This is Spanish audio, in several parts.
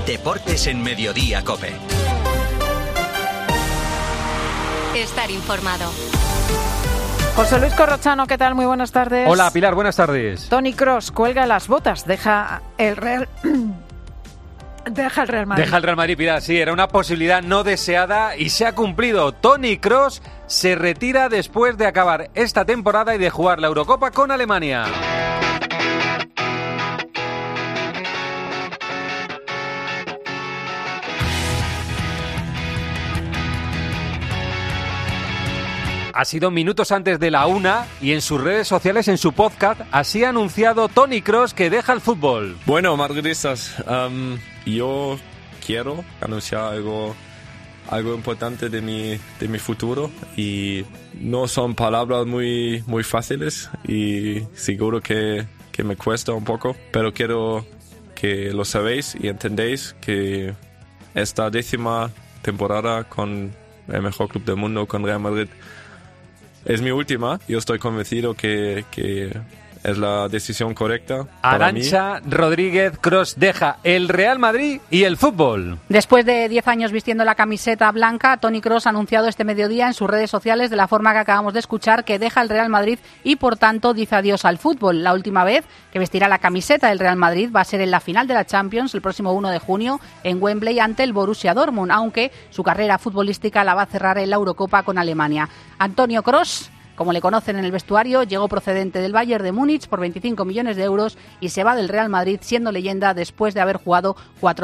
Deportes en Mediodía COPE. Estar informado. José Luis Corrochano, ¿qué tal? Muy buenas tardes. Hola, Pilar, buenas tardes. Toni Kroos cuelga las botas, deja el Real Madrid. Deja el Real Madrid, Pilar, sí, era una posibilidad no deseada y se ha cumplido. Toni Kroos se retira después de acabar esta temporada y de jugar la Eurocopa con Alemania. Ha sido minutos antes de la 1 y en sus redes sociales, en su podcast, así ha anunciado Toni Kroos que deja el fútbol. Bueno, madridistas, yo quiero anunciar algo importante de mi futuro y no son palabras muy fáciles y seguro que me cuesta un poco, pero quiero que lo sabéis y entendéis que esta 10ª temporada con el mejor club del mundo, con Real Madrid, es mi última. Yo estoy convencido que es la decisión correcta para mí. Arantxa Rodríguez, Kroos deja el Real Madrid y el fútbol. Después de 10 años vistiendo la camiseta blanca, Toni Kroos ha anunciado este mediodía en sus redes sociales, de la forma que acabamos de escuchar, que deja el Real Madrid y por tanto dice adiós al fútbol. La última vez que vestirá la camiseta del Real Madrid va a ser en la final de la Champions el próximo 1 de junio en Wembley ante el Borussia Dortmund, aunque su carrera futbolística la va a cerrar en la Eurocopa con Alemania. Antonio Kroos, como le conocen en el vestuario, llegó procedente del Bayern de Múnich por 25 millones de euros y se va del Real Madrid siendo leyenda después de haber jugado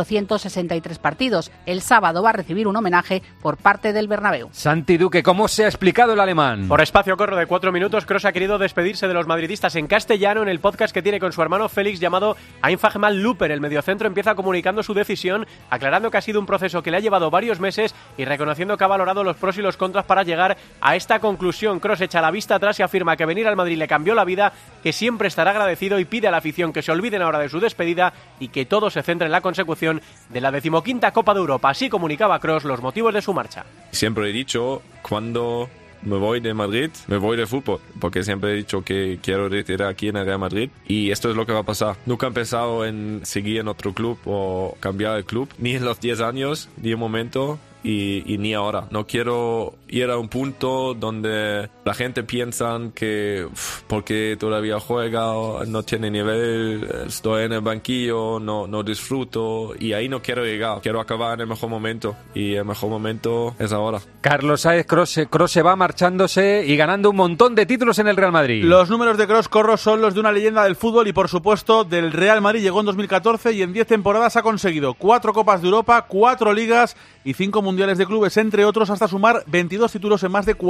463 partidos. El sábado va a recibir un homenaje por parte del Bernabéu. Santi Duque, ¿cómo se ha explicado el alemán? Por espacio corto de 4 minutos, Kroos ha querido despedirse de los madridistas en castellano en el podcast que tiene con su hermano Félix llamado Einfach mal Luper. El mediocentro empieza comunicando su decisión, aclarando que ha sido un proceso que le ha llevado varios meses y reconociendo que ha valorado los pros y los contras para llegar a esta conclusión. Kroos echa la vista atrás y afirma que venir al Madrid le cambió la vida, que siempre estará agradecido y pide a la afición que se olviden ahora de su despedida y que todo se centre en la consecución de la 15ª Copa de Europa. Así comunicaba Kroos los motivos de su marcha. Siempre he dicho, cuando me voy de Madrid, me voy de fútbol, porque siempre he dicho que quiero retirar aquí en el Real Madrid y esto es lo que va a pasar. Nunca he pensado en seguir en otro club o cambiar el club, ni en los 10 años, ni en momento. Y ni ahora. No quiero ir a un punto donde la gente piensa que porque todavía juega, no tiene nivel, estoy en el banquillo, no disfruto, y ahí no quiero llegar. Quiero acabar en el mejor momento y el mejor momento es ahora. Carlos Sáez, Kroos se va marchándose y ganando un montón de títulos en el Real Madrid. Los números de Kroos, Corro, son los de una leyenda del fútbol y por supuesto del Real Madrid. Llegó en 2014 y en 10 temporadas ha conseguido 4 Copas de Europa, 4 Ligas y 5 Mundiales de Clubes, entre otros, hasta sumar 22 títulos en más de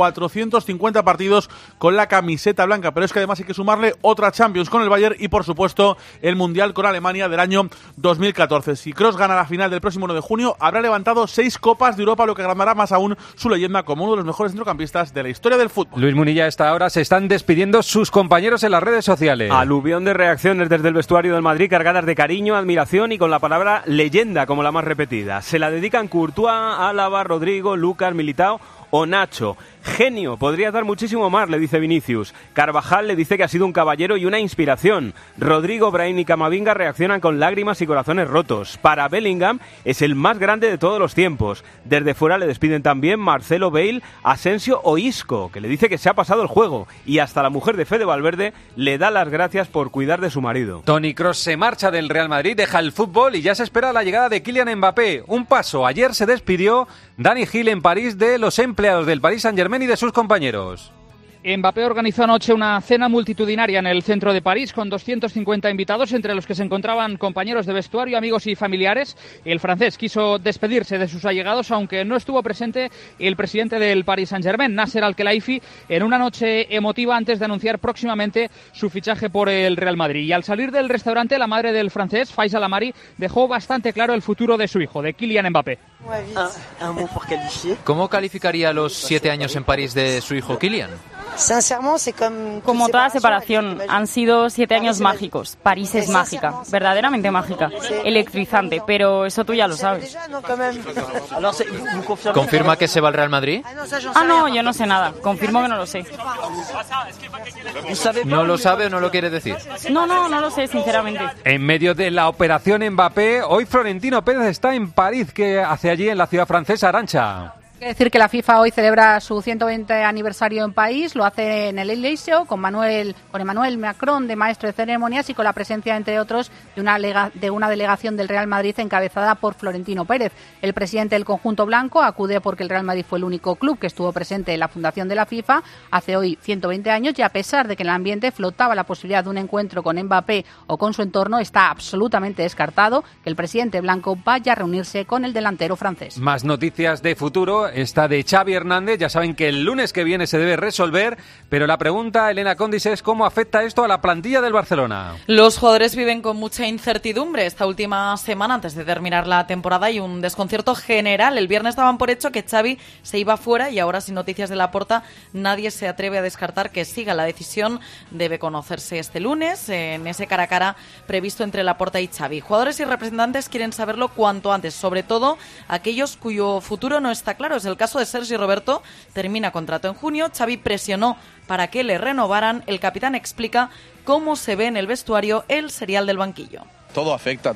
450 partidos con la camiseta blanca. Pero es que además hay que sumarle otra Champions con el Bayern y, por supuesto, el Mundial con Alemania del año 2014. Si Kroos gana la final del próximo 1 de junio, habrá levantado 6 Copas de Europa, lo que agrandará más aún su leyenda como uno de los mejores centrocampistas de la historia del fútbol. Luis Munilla, a esta hora se están despidiendo sus compañeros en las redes sociales. Aluvión de reacciones desde el vestuario del Madrid, cargadas de cariño, admiración y con la palabra leyenda como la más repetida. Se la dedican Courtois, Álava, Rodrigo, Lucas, Militao o Nacho. Genio, podría dar muchísimo más, le dice Vinicius. Carvajal le dice que ha sido un caballero y una inspiración. Rodrigo, Brahim y Camavinga reaccionan con lágrimas y corazones rotos. Para Bellingham es el más grande de todos los tiempos. Desde fuera le despiden también Marcelo, Bale, Asensio o Isco, que le dice que se ha pasado el juego. Y hasta la mujer de Fede Valverde le da las gracias por cuidar de su marido. Toni Kroos se marcha del Real Madrid, deja el fútbol y ya se espera la llegada de Kylian Mbappé. Un paso, ayer se despidió Dani Gil en París de los empleados del Paris Saint-Germain y de sus compañeros. Mbappé organizó anoche una cena multitudinaria en el centro de París con 250 invitados, entre los que se encontraban compañeros de vestuario, amigos y familiares. El francés quiso despedirse de sus allegados, aunque no estuvo presente el presidente del Paris Saint-Germain, Nasser Al-Khelaifi, en una noche emotiva antes de anunciar próximamente su fichaje por el Real Madrid. Y al salir del restaurante, la madre del francés, Faiza Lamari, dejó bastante claro el futuro de su hijo, de Kylian Mbappé. ¿Cómo calificaría los 7 años en París de su hijo Kylian? Como toda separación, han sido 7 años mágicos. París es mágica, verdaderamente mágica, electrizante, pero eso tú ya lo sabes. ¿Confirma que se va al Real Madrid? Ah, no, yo no sé nada. Confirmo que no lo sé. ¿No lo sabe o no lo quiere decir? No lo sé, sinceramente. En medio de la operación Mbappé, hoy Florentino Pérez está en París. ¿Qué hace allí en la ciudad francesa, Arantxa? Hay que decir que la FIFA hoy celebra su 120 aniversario en París, lo hace en el Elysée con Emmanuel Macron de maestro de ceremonias y con la presencia, entre otros, de una delegación del Real Madrid encabezada por Florentino Pérez. El presidente del conjunto blanco acude porque el Real Madrid fue el único club que estuvo presente en la fundación de la FIFA hace hoy 120 años y a pesar de que en el ambiente flotaba la posibilidad de un encuentro con Mbappé o con su entorno, está absolutamente descartado que el presidente blanco vaya a reunirse con el delantero francés. Más noticias de futuro. Esta de Xavi Hernández, ya saben que el lunes que viene se debe resolver, pero la pregunta, Elena Condis, es ¿cómo afecta esto a la plantilla del Barcelona? Los jugadores viven con mucha incertidumbre esta última semana antes de terminar la temporada y un desconcierto general. El viernes daban por hecho que Xavi se iba fuera y ahora, sin noticias de Laporta, nadie se atreve a descartar que siga. La decisión debe conocerse este lunes en ese cara a cara previsto entre Laporta y Xavi. Jugadores y representantes quieren saberlo cuanto antes, sobre todo aquellos cuyo futuro no está claro. Es el caso de Sergi Roberto, termina contrato en junio, Xavi presionó para que le renovaran. El capitán explica cómo se ve en el vestuario el serial del banquillo. Todo afecta.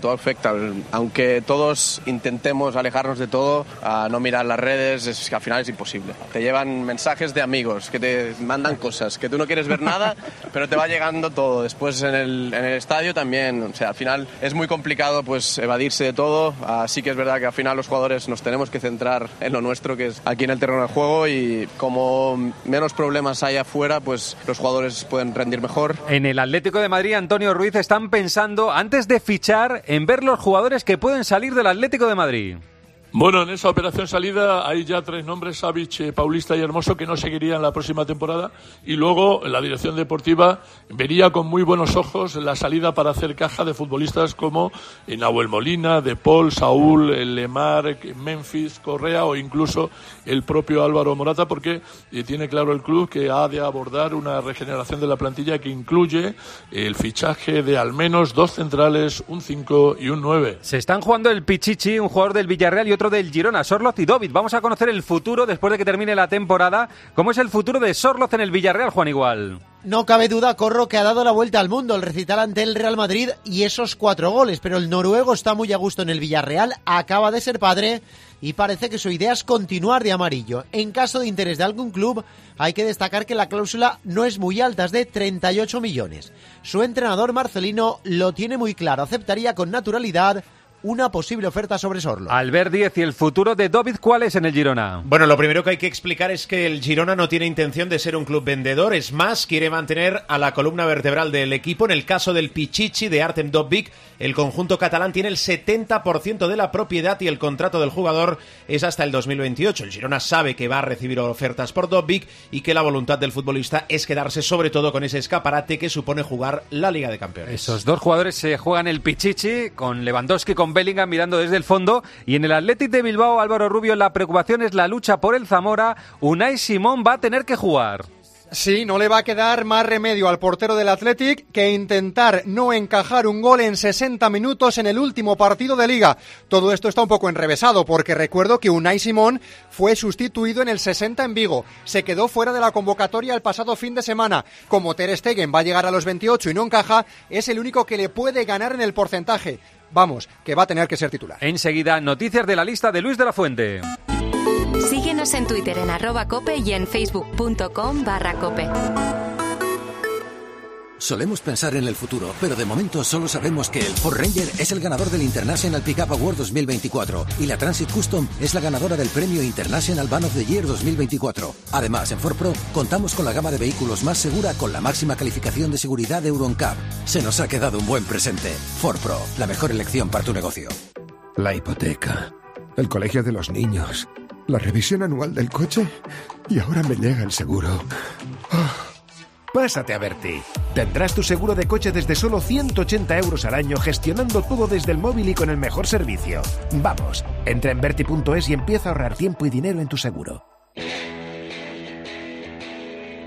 Aunque todos intentemos alejarnos de todo, a no mirar las redes, es que al final es imposible. Te llevan mensajes de amigos que te mandan cosas, que tú no quieres ver nada, pero te va llegando todo. Después en el estadio también, o sea, al final es muy complicado pues evadirse de todo. Así que es verdad que al final los jugadores nos tenemos que centrar en lo nuestro, que es aquí en el terreno del juego, y como menos problemas hay afuera, pues los jugadores pueden rendir mejor. En el Atlético de Madrid, Antonio Ruiz, están pensando, antes de fichar, en ver los jugadores que pueden salir del Atlético de Madrid. Bueno, en esa operación salida hay ya 3 nombres, Savic, Paulista y Hermoso, que no seguirían la próxima temporada, y luego la dirección deportiva vería con muy buenos ojos la salida para hacer caja de futbolistas como Nahuel Molina, De Paul, Saúl, Lemar, Memphis, Correa o incluso el propio Álvaro Morata, porque tiene claro el club que ha de abordar una regeneración de la plantilla que incluye el fichaje de al menos 2 centrales, un 5 y un 9. Se están jugando el Pichichi, un jugador del Villarreal y otro del Girona, Sorloz y Dovit. Vamos a conocer el futuro después de que termine la temporada. ¿Cómo es el futuro de Sorloz en el Villarreal, Juan Igual? No cabe duda, Corro, que ha dado la vuelta al mundo el recital ante el Real Madrid y esos 4 goles, pero el noruego está muy a gusto en el Villarreal, acaba de ser padre y parece que su idea es continuar de amarillo. En caso de interés de algún club, hay que destacar que la cláusula no es muy alta, es de 38 millones. Su entrenador Marcelino lo tiene muy claro, aceptaría con naturalidad una posible oferta sobre Sorloz. Albert Díez, ¿y el futuro de Dovit cuál es en el Girona? Bueno, lo primero que hay que explicar es que el Girona no tiene intención de ser un club vendedor, es más, quiere mantener a la columna vertebral del equipo. En el caso del Pichichi de Artem Dovbyk, el conjunto catalán tiene el 70% de la propiedad y el contrato del jugador es hasta el 2028. El Girona sabe que va a recibir ofertas por Dovbyk y que la voluntad del futbolista es quedarse sobre todo con ese escaparate que supone jugar la Liga de Campeones. Esos 2 jugadores se juegan el Pichichi, con Lewandowski, con Bellingham mirando desde el fondo, y en el Athletic de Bilbao, Álvaro Rubio, la preocupación es la lucha por el Zamora. Unai Simón va a tener que jugar. Sí, no le va a quedar más remedio al portero del Athletic que intentar no encajar un gol en 60 minutos en el último partido de Liga. Todo esto está un poco enrevesado porque recuerdo que Unai Simón fue sustituido en el 60 en Vigo. Se quedó fuera de la convocatoria el pasado fin de semana. Como Ter Stegen va a llegar a los 28 y no encaja, es el único que le puede ganar en el porcentaje. Vamos, que va a tener que ser titular. Enseguida, noticias de la lista de Luis de la Fuente. Síguenos en Twitter en @cope y en facebook.com/cope. Solemos pensar en el futuro, pero de momento solo sabemos que el Ford Ranger es el ganador del International Pickup Award 2024 y la Transit Custom es la ganadora del premio International Van of the Year 2024. Además, en Ford Pro contamos con la gama de vehículos más segura con la máxima calificación de seguridad de Euro NCAP. Se nos ha quedado un buen presente. Ford Pro, la mejor elección para tu negocio. La hipoteca, el colegio de los niños, la revisión anual del coche y ahora me llega el seguro. Pásate a Berti. Tendrás tu seguro de coche desde solo 180 euros al año, gestionando todo desde el móvil y con el mejor servicio. Vamos, entra en Berti.es y empieza a ahorrar tiempo y dinero en tu seguro.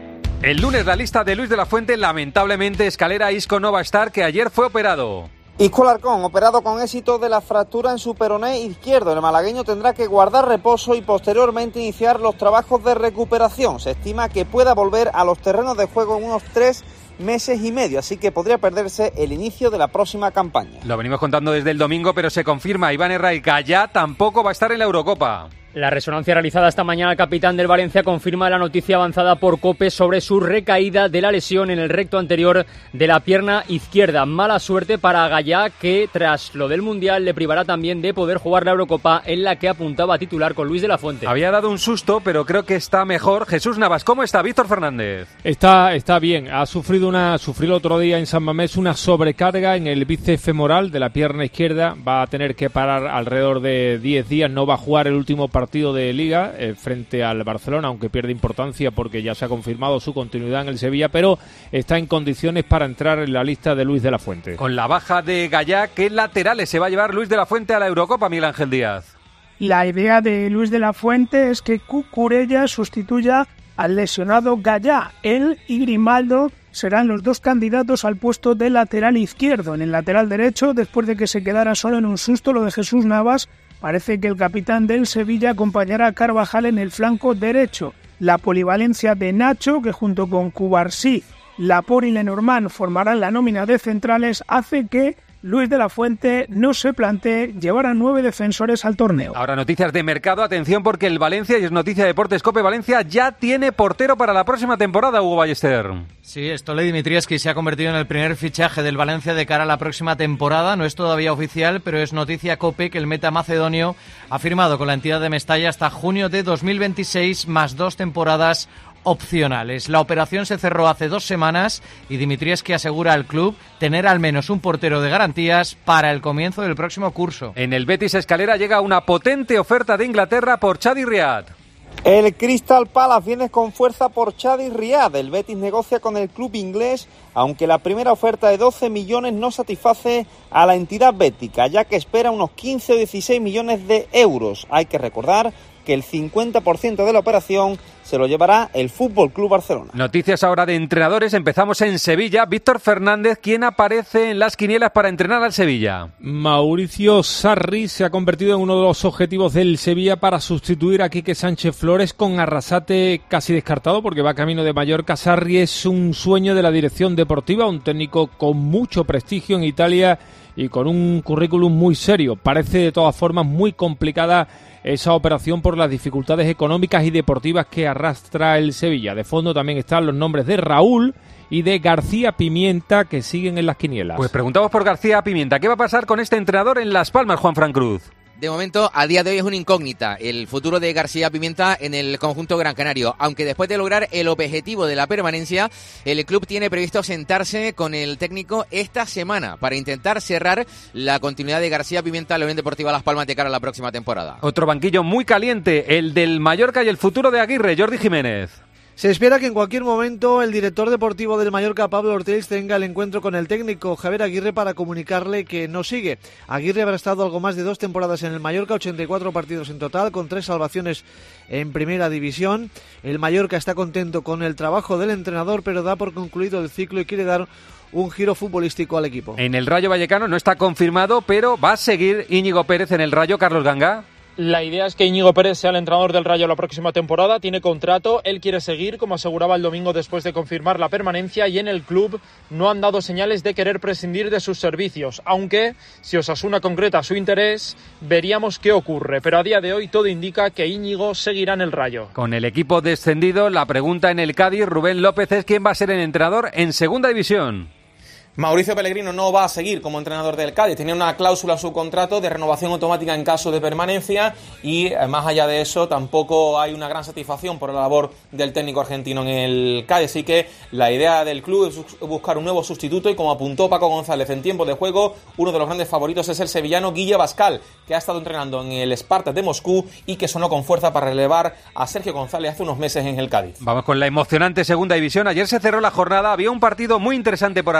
El lunes la lista de Luis de la Fuente, lamentablemente Escalera Isco no va a estar, que ayer fue operado. Isco Alarcón, operado con éxito de la fractura en su peroné izquierdo. El malagueño tendrá que guardar reposo y posteriormente iniciar los trabajos de recuperación. Se estima que pueda volver a los terrenos de juego en unos 3 meses y medio, así que podría perderse el inicio de la próxima campaña. Lo venimos contando desde el domingo, pero se confirma, Iván Herraica ya tampoco va a estar en la Eurocopa. La resonancia realizada esta mañana al capitán del Valencia confirma la noticia avanzada por COPE sobre su recaída de la lesión en el recto anterior de la pierna izquierda. Mala suerte para Gallá, que tras lo del Mundial le privará también de poder jugar la Eurocopa, en la que apuntaba a titular con Luis de la Fuente. Había dado un susto, pero creo que está mejor. Jesús Navas, ¿cómo está Víctor Fernández? Está bien. sufrió el otro día en San Mamés una sobrecarga en el bíceps femoral de la pierna izquierda. Va a tener que parar alrededor de 10 días. No va a jugar el último partido de Liga frente al Barcelona, aunque pierde importancia porque ya se ha confirmado su continuidad en el Sevilla, pero está en condiciones para entrar en la lista de Luis de la Fuente. Con la baja de Gallá, ¿qué laterales se va a llevar Luis de la Fuente a la Eurocopa, Miguel Ángel Díaz? La idea de Luis de la Fuente es que Cucurella sustituya al lesionado Gallá. Él y Grimaldo serán los dos candidatos al puesto de lateral izquierdo. En el lateral derecho, después de que se quedara solo en un susto lo de Jesús Navas, parece que el capitán del Sevilla acompañará a Carvajal en el flanco derecho. La polivalencia de Nacho, que junto con Cubarsí, Laporte y Lenormand formarán la nómina de centrales, hace que Luis de la Fuente no se plantee llevar a 9 defensores al torneo. Ahora noticias de mercado, atención porque el Valencia, y es noticia de Deportes COPE, Valencia ya tiene portero para la próxima temporada, Hugo Ballester. Sí, Stole Dimitrievski se ha convertido en el primer fichaje del Valencia de cara a la próxima temporada. No es todavía oficial, pero es noticia COPE que el meta macedonio ha firmado con la entidad de Mestalla hasta junio de 2026, más 2 temporadas opcionales. La operación se cerró hace 2 semanas y Dimitrievski asegura al club tener al menos un portero de garantías para el comienzo del próximo curso. En el Betis Escalera llega una potente oferta de Inglaterra por Chadi Riad. El Crystal Palace viene con fuerza por Chadi Riad. El Betis negocia con el club inglés, aunque la primera oferta de 12 millones no satisface a la entidad bética, ya que espera unos 15 o 16 millones de euros. Hay que recordar que el 50% de la operación se lo llevará el Fútbol Club Barcelona. Noticias ahora de entrenadores. Empezamos en Sevilla. Víctor Fernández, ¿quién aparece en las quinielas para entrenar al Sevilla? Mauricio Sarri se ha convertido en uno de los objetivos del Sevilla para sustituir a Quique Sánchez Flores, con Arrasate casi descartado porque va camino de Mallorca. Sarri es un sueño de la dirección deportiva, un técnico con mucho prestigio en Italia y con un currículum muy serio. Parece de todas formas muy complicada esa operación por las dificultades económicas y deportivas que arrastra el Sevilla. De fondo también están los nombres de Raúl y de García Pimienta, que siguen en las quinielas. Pues preguntamos por García Pimienta. ¿Qué va a pasar con este entrenador en Las Palmas, Juanfran Cruz? De momento, a día de hoy es una incógnita el futuro de García Pimienta en el conjunto gran canario, aunque después de lograr el objetivo de la permanencia, el club tiene previsto sentarse con el técnico esta semana para intentar cerrar la continuidad de García Pimienta en la Unión Deportiva Las Palmas de cara a la próxima temporada. Otro banquillo muy caliente, el del Mallorca y el futuro de Aguirre, Jordi Jiménez. Se espera que en cualquier momento el director deportivo del Mallorca, Pablo Ortiz, tenga el encuentro con el técnico Javier Aguirre para comunicarle que no sigue. Aguirre habrá estado algo más de 2 temporadas en el Mallorca, 84 partidos en total, con 3 salvaciones en primera división. El Mallorca está contento con el trabajo del entrenador, pero da por concluido el ciclo y quiere dar un giro futbolístico al equipo. En el Rayo Vallecano no está confirmado, pero va a seguir Íñigo Pérez en el Rayo. Carlos Ganga. La idea es que Íñigo Pérez sea el entrenador del Rayo la próxima temporada, tiene contrato, él quiere seguir, como aseguraba el domingo después de confirmar la permanencia, y en el club no han dado señales de querer prescindir de sus servicios, aunque si Osasuna concreta su interés, veríamos qué ocurre, pero a día de hoy todo indica que Íñigo seguirá en el Rayo. Con el equipo descendido, la pregunta en el Cádiz, Rubén López, es quién va a ser el entrenador en segunda división. Mauricio Pellegrino no va a seguir como entrenador del Cádiz, tenía una cláusula en su contrato de renovación automática en caso de permanencia y más allá de eso tampoco hay una gran satisfacción por la labor del técnico argentino en el Cádiz, así que la idea del club es buscar un nuevo sustituto y como apuntó Paco González en tiempo de juego, uno de los grandes favoritos es el sevillano Guille Bascal, que ha estado entrenando en el Spartak de Moscú y que sonó con fuerza para relevar a Sergio González hace unos meses en el Cádiz. Vamos con la emocionante segunda división. Ayer se cerró la jornada, había un partido muy interesante por arriba.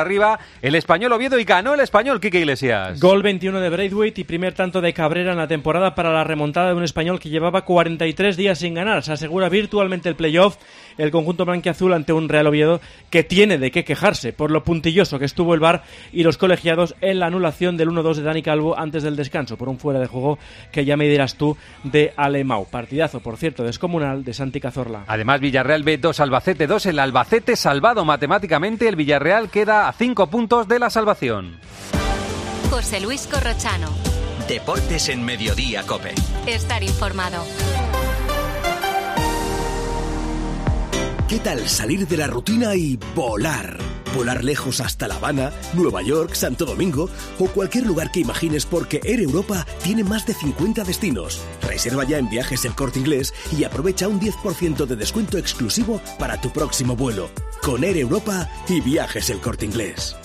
el Español Oviedo y ganó el Español, Quique Iglesias. Gol 21 de Braithwaite y primer tanto de Cabrera en la temporada para la remontada de un Español que llevaba 43 días sin ganar. Se asegura virtualmente el playoff el conjunto blanquiazul ante un Real Oviedo que tiene de qué quejarse por lo puntilloso que estuvo el VAR y los colegiados en la anulación del 1-2 de Dani Calvo antes del descanso por un fuera de juego que ya me dirás tú de Alemão. Partidazo, por cierto, descomunal de Santi Cazorla. Además, Villarreal B2, Albacete 2, el Albacete salvado matemáticamente, el Villarreal queda a 5 puntos de la salvación. José Luis Corrochano. Deportes en Mediodía COPE. Estar informado. ¿Qué tal salir de la rutina y volar? Volar lejos hasta La Habana, Nueva York, Santo Domingo o cualquier lugar que imagines, porque Air Europa tiene más de 50 destinos. Reserva ya en Viajes El Corte Inglés y aprovecha un 10% de descuento exclusivo para tu próximo vuelo. Con Air Europa y Viajes El Corte Inglés.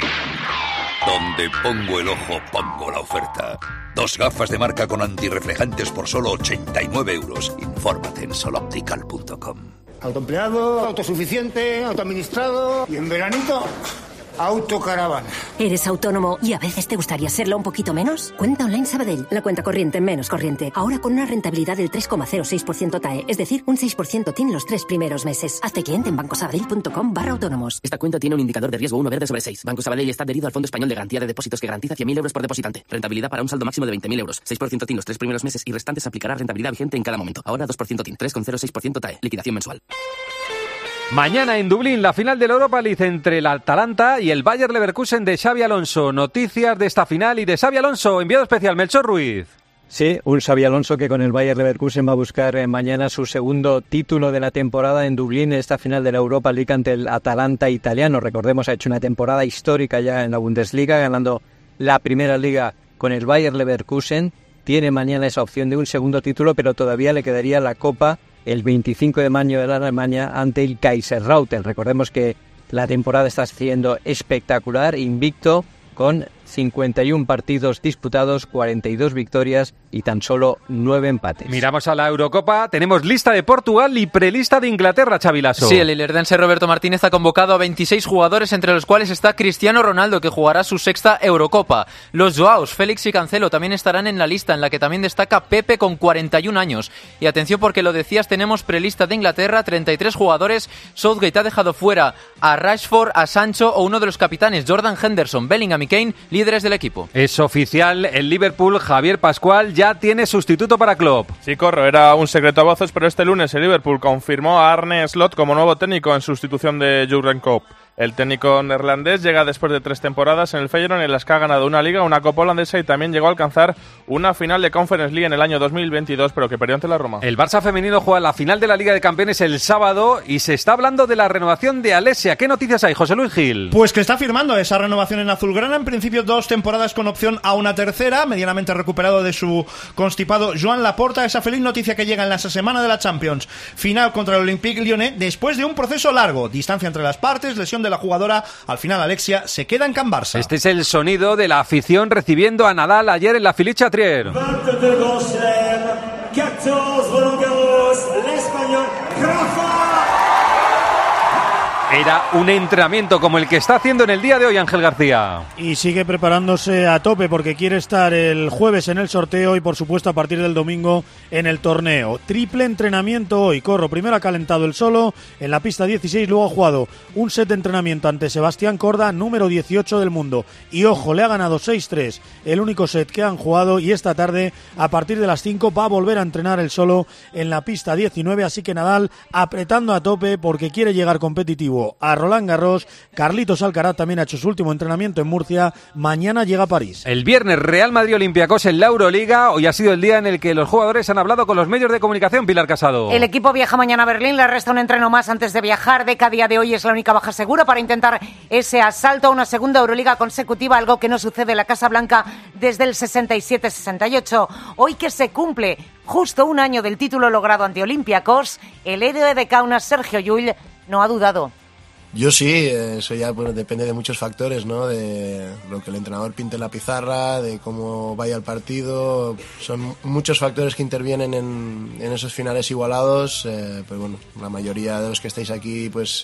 Donde pongo el ojo, pongo la oferta. 2 gafas de marca con antirreflejantes por solo 89 €. Infórmate en soloptical.com. Autoempleado, autosuficiente, autoadministrado y en veranito, autocaravana. ¿Eres autónomo y a veces te gustaría serlo un poquito menos? Cuenta Online Sabadell, la cuenta corriente menos corriente. Ahora con una rentabilidad del 3,06% TAE, es decir, un 6% TIN los 3 primeros meses. Hazte cliente en bancosabadell.com/autónomos. Esta cuenta tiene un indicador de riesgo 1 verde sobre 6. Banco Sabadell está adherido al Fondo Español de Garantía de Depósitos que garantiza 100.000 € por depositante. Rentabilidad para un saldo máximo de 20.000 €. 6% TIN los 3 primeros meses y restantes aplicará rentabilidad vigente en cada momento. Ahora 2% TIN, 3,06% TAE. Liquidación mensual. Mañana en Dublín, la final de la Europa League entre el Atalanta y el Bayer Leverkusen de Xabi Alonso. Noticias de esta final y de Xabi Alonso, enviado especial, Melchor Ruiz. Sí, un Xabi Alonso que con el Bayer Leverkusen va a buscar mañana su segundo título de la temporada en Dublín, en esta final de la Europa League ante el Atalanta italiano. Recordemos, ha hecho una temporada histórica ya en la Bundesliga, ganando la primera liga con el Bayer Leverkusen. Tiene mañana esa opción de un segundo título, pero todavía le quedaría la Copa el 25 de mayo de la Alemania ante el Kaiserslautern. Recordemos que la temporada está siendo espectacular, invicto, con 51 partidos disputados, 42 victorias y tan solo 9 empates. Miramos a la Eurocopa, tenemos lista de Portugal y prelista de Inglaterra, Xavi Lasso. Sí, el ilerdense Roberto Martínez ha convocado a 26 jugadores, entre los cuales está Cristiano Ronaldo, que jugará su 6ª Eurocopa. Los Joaos, Félix y Cancelo también estarán en la lista, en la que también destaca Pepe con 41 años. Y atención, porque lo decías, tenemos prelista de Inglaterra, 33 jugadores. Southgate ha dejado fuera a Rashford, a Sancho o uno de los capitanes, Jordan Henderson, Bellingham y Kane, líderes del equipo. Es oficial, el Liverpool, Javier Pascual, ya tiene sustituto para Klopp. Sí, corro, era un secreto a voces, pero este lunes el Liverpool confirmó a Arne Slot como nuevo técnico en sustitución de Jurgen Klopp. El técnico neerlandés llega después de 3 temporadas en el Feyenoord, en las que ha ganado una liga, una copa holandesa y también llegó a alcanzar una final de Conference League en el año 2022, pero que perdió ante la Roma. El Barça femenino juega la final de la Liga de Campeones el sábado y se está hablando de la renovación de Alessia. ¿Qué noticias hay, José Luis Gil? Pues que está firmando esa renovación en azulgrana, en principio 2 temporadas con opción a una tercera, medianamente recuperado de su constipado Joan Laporta. Esa feliz noticia que llega en la semana de la Champions, final contra el Olympique Lyonnais, después de un proceso largo, distancia entre las partes, lesión de la jugadora. Al final Alexia se queda en Can Barça. Este es el sonido de la afición recibiendo a Nadal ayer en la Philippe Chatrier. Era un entrenamiento como el que está haciendo en el día de hoy Ángel García. Y sigue preparándose a tope porque quiere estar el jueves en el sorteo y por supuesto a partir del domingo en el torneo. Triple entrenamiento hoy. Corro, primero ha calentado el solo en la pista 16, luego ha jugado un set de entrenamiento ante Sebastián Corda, número 18 del mundo. Y ojo, le ha ganado 6-3, el único set que han jugado, y esta tarde a partir de las 5 va a volver a entrenar el solo en la pista 19, así que Nadal apretando a tope porque quiere llegar competitivo a Roland Garros. Carlitos Alcaraz también ha hecho su último entrenamiento en Murcia. Mañana llega a París. El viernes Real Madrid-Olympiacos en la Euroliga. Hoy ha sido el día en el que los jugadores han hablado con los medios de comunicación. Pilar Casado. El equipo viaja mañana a Berlín. Le resta un entreno más antes de viajar. Deca a día de hoy es la única baja segura para intentar ese asalto a una segunda Euroliga consecutiva, algo que no sucede en la Casa Blanca desde el 67-68. Hoy que se cumple justo un año del título logrado ante Olympiacos, el héroe de Kaunas, Sergio Llull, no ha dudado. Yo sí, eso ya depende de muchos factores, ¿no? De lo que el entrenador pinte en la pizarra, de cómo vaya el partido. Son muchos factores que intervienen en esos finales igualados. Pues bueno, la mayoría de los que estáis aquí, pues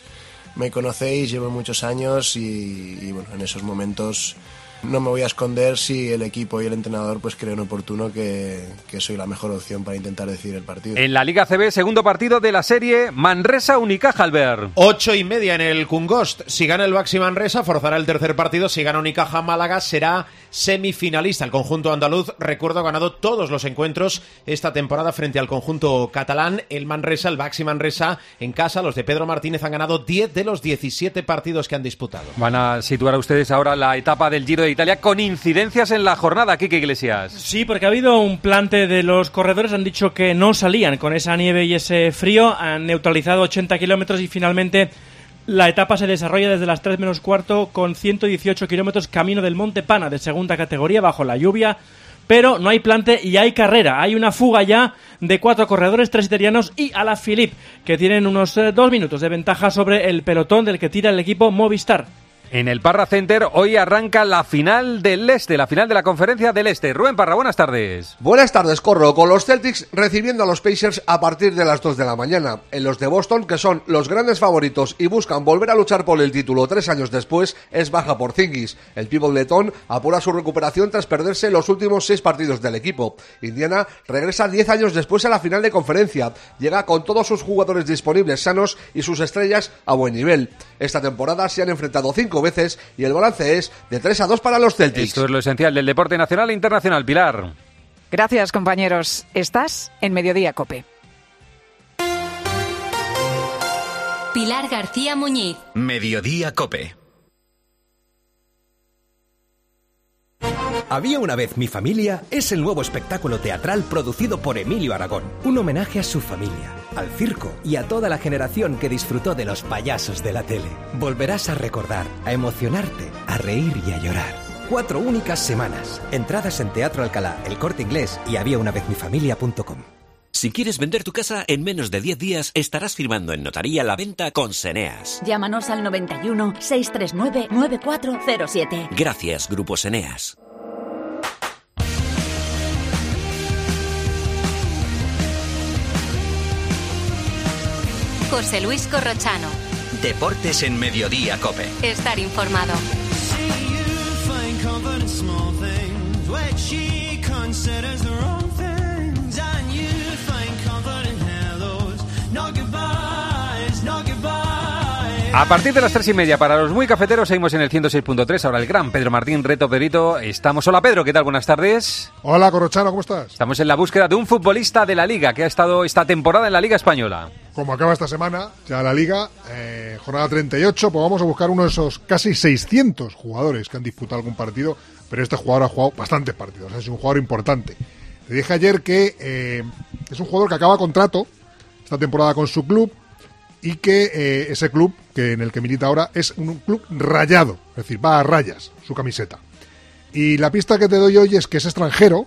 me conocéis, llevo muchos años y bueno, en esos momentos no me voy a esconder si el equipo y el entrenador pues creen oportuno que soy la mejor opción para intentar decidir el partido. En la Liga CB, segundo partido de la serie Manresa-Unicaja, Albert. 8:30 en el Kungost. Si gana el Baxi Manresa, forzará el tercer partido. Si gana Unicaja Málaga, será semifinalista. El conjunto andaluz, recuerdo, ha ganado todos los encuentros esta temporada frente al conjunto catalán. El Manresa, el Baxi Manresa, en casa, los de Pedro Martínez han ganado 10 de los 17 partidos que han disputado. Van a situar a ustedes ahora la etapa del Giro de Italia con incidencias en la jornada, Quique Iglesias. Sí, porque ha habido un plante de los corredores, han dicho que no salían con esa nieve y ese frío, han neutralizado 80 kilómetros y finalmente la etapa se desarrolla desde las 3 menos cuarto con 118 kilómetros camino del Monte Pana de segunda categoría bajo la lluvia, pero no hay plante y hay carrera. Hay una fuga ya de 4 corredores, 3 italianos y Alaphilippe, que tienen unos 2 minutos de ventaja sobre el pelotón del que tira el equipo Movistar. En el Parra Center hoy arranca la final del Este, la final de la Conferencia del Este. Rubén Parra, buenas tardes. Buenas tardes, Corro. Con los Celtics recibiendo a los Pacers a partir de las 2 de la mañana. En los de Boston, que son los grandes favoritos y buscan volver a luchar por el título 3 años después, es baja Porzingis. El pívot letón apura su recuperación tras perderse los últimos 6 partidos del equipo. Indiana regresa 10 años después a la final de conferencia. Llega con todos sus jugadores disponibles sanos y sus estrellas a buen nivel. Esta temporada se han enfrentado 5 veces y el balance es de 3-2 para los Celtics. Esto es lo esencial del deporte nacional e internacional. Pilar. Gracias, compañeros. Estás en Mediodía COPE. Pilar García Muñiz. Mediodía COPE. Había una vez mi familia es el nuevo espectáculo teatral producido por Emilio Aragón. Un homenaje a su familia, al circo y a toda la generación que disfrutó de los payasos de la tele. Volverás a recordar, a emocionarte, a reír y a llorar. 4 únicas semanas. Entradas en Teatro Alcalá, El Corte Inglés y habíaunavezmifamilia.com. Si quieres vender tu casa, en menos de 10 días estarás firmando en notaría la venta con Seneas. Llámanos al 91 639 9407. Gracias, Grupo Seneas. José Luis Corrochano. Deportes en Mediodía COPE. Estar informado. A partir de las 3:30 para los muy cafeteros seguimos en el 106.3. Ahora el gran Pedro Martín, Reto Pedrito. Estamos. Hola Pedro, ¿qué tal? Buenas tardes. Hola Corrochano, ¿cómo estás? Estamos en la búsqueda de un futbolista de la Liga que ha estado esta temporada en la Liga Española. Como acaba esta semana, ya la Liga, jornada 38, pues vamos a buscar uno de esos casi 600 jugadores que han disputado algún partido, pero este jugador ha jugado bastantes partidos, es un jugador importante. Le dije ayer que es un jugador que acaba contrato esta temporada con su club y que ese club en el que milita ahora es un club rayado, es decir, va a rayas su camiseta. Y la pista que te doy hoy es que es extranjero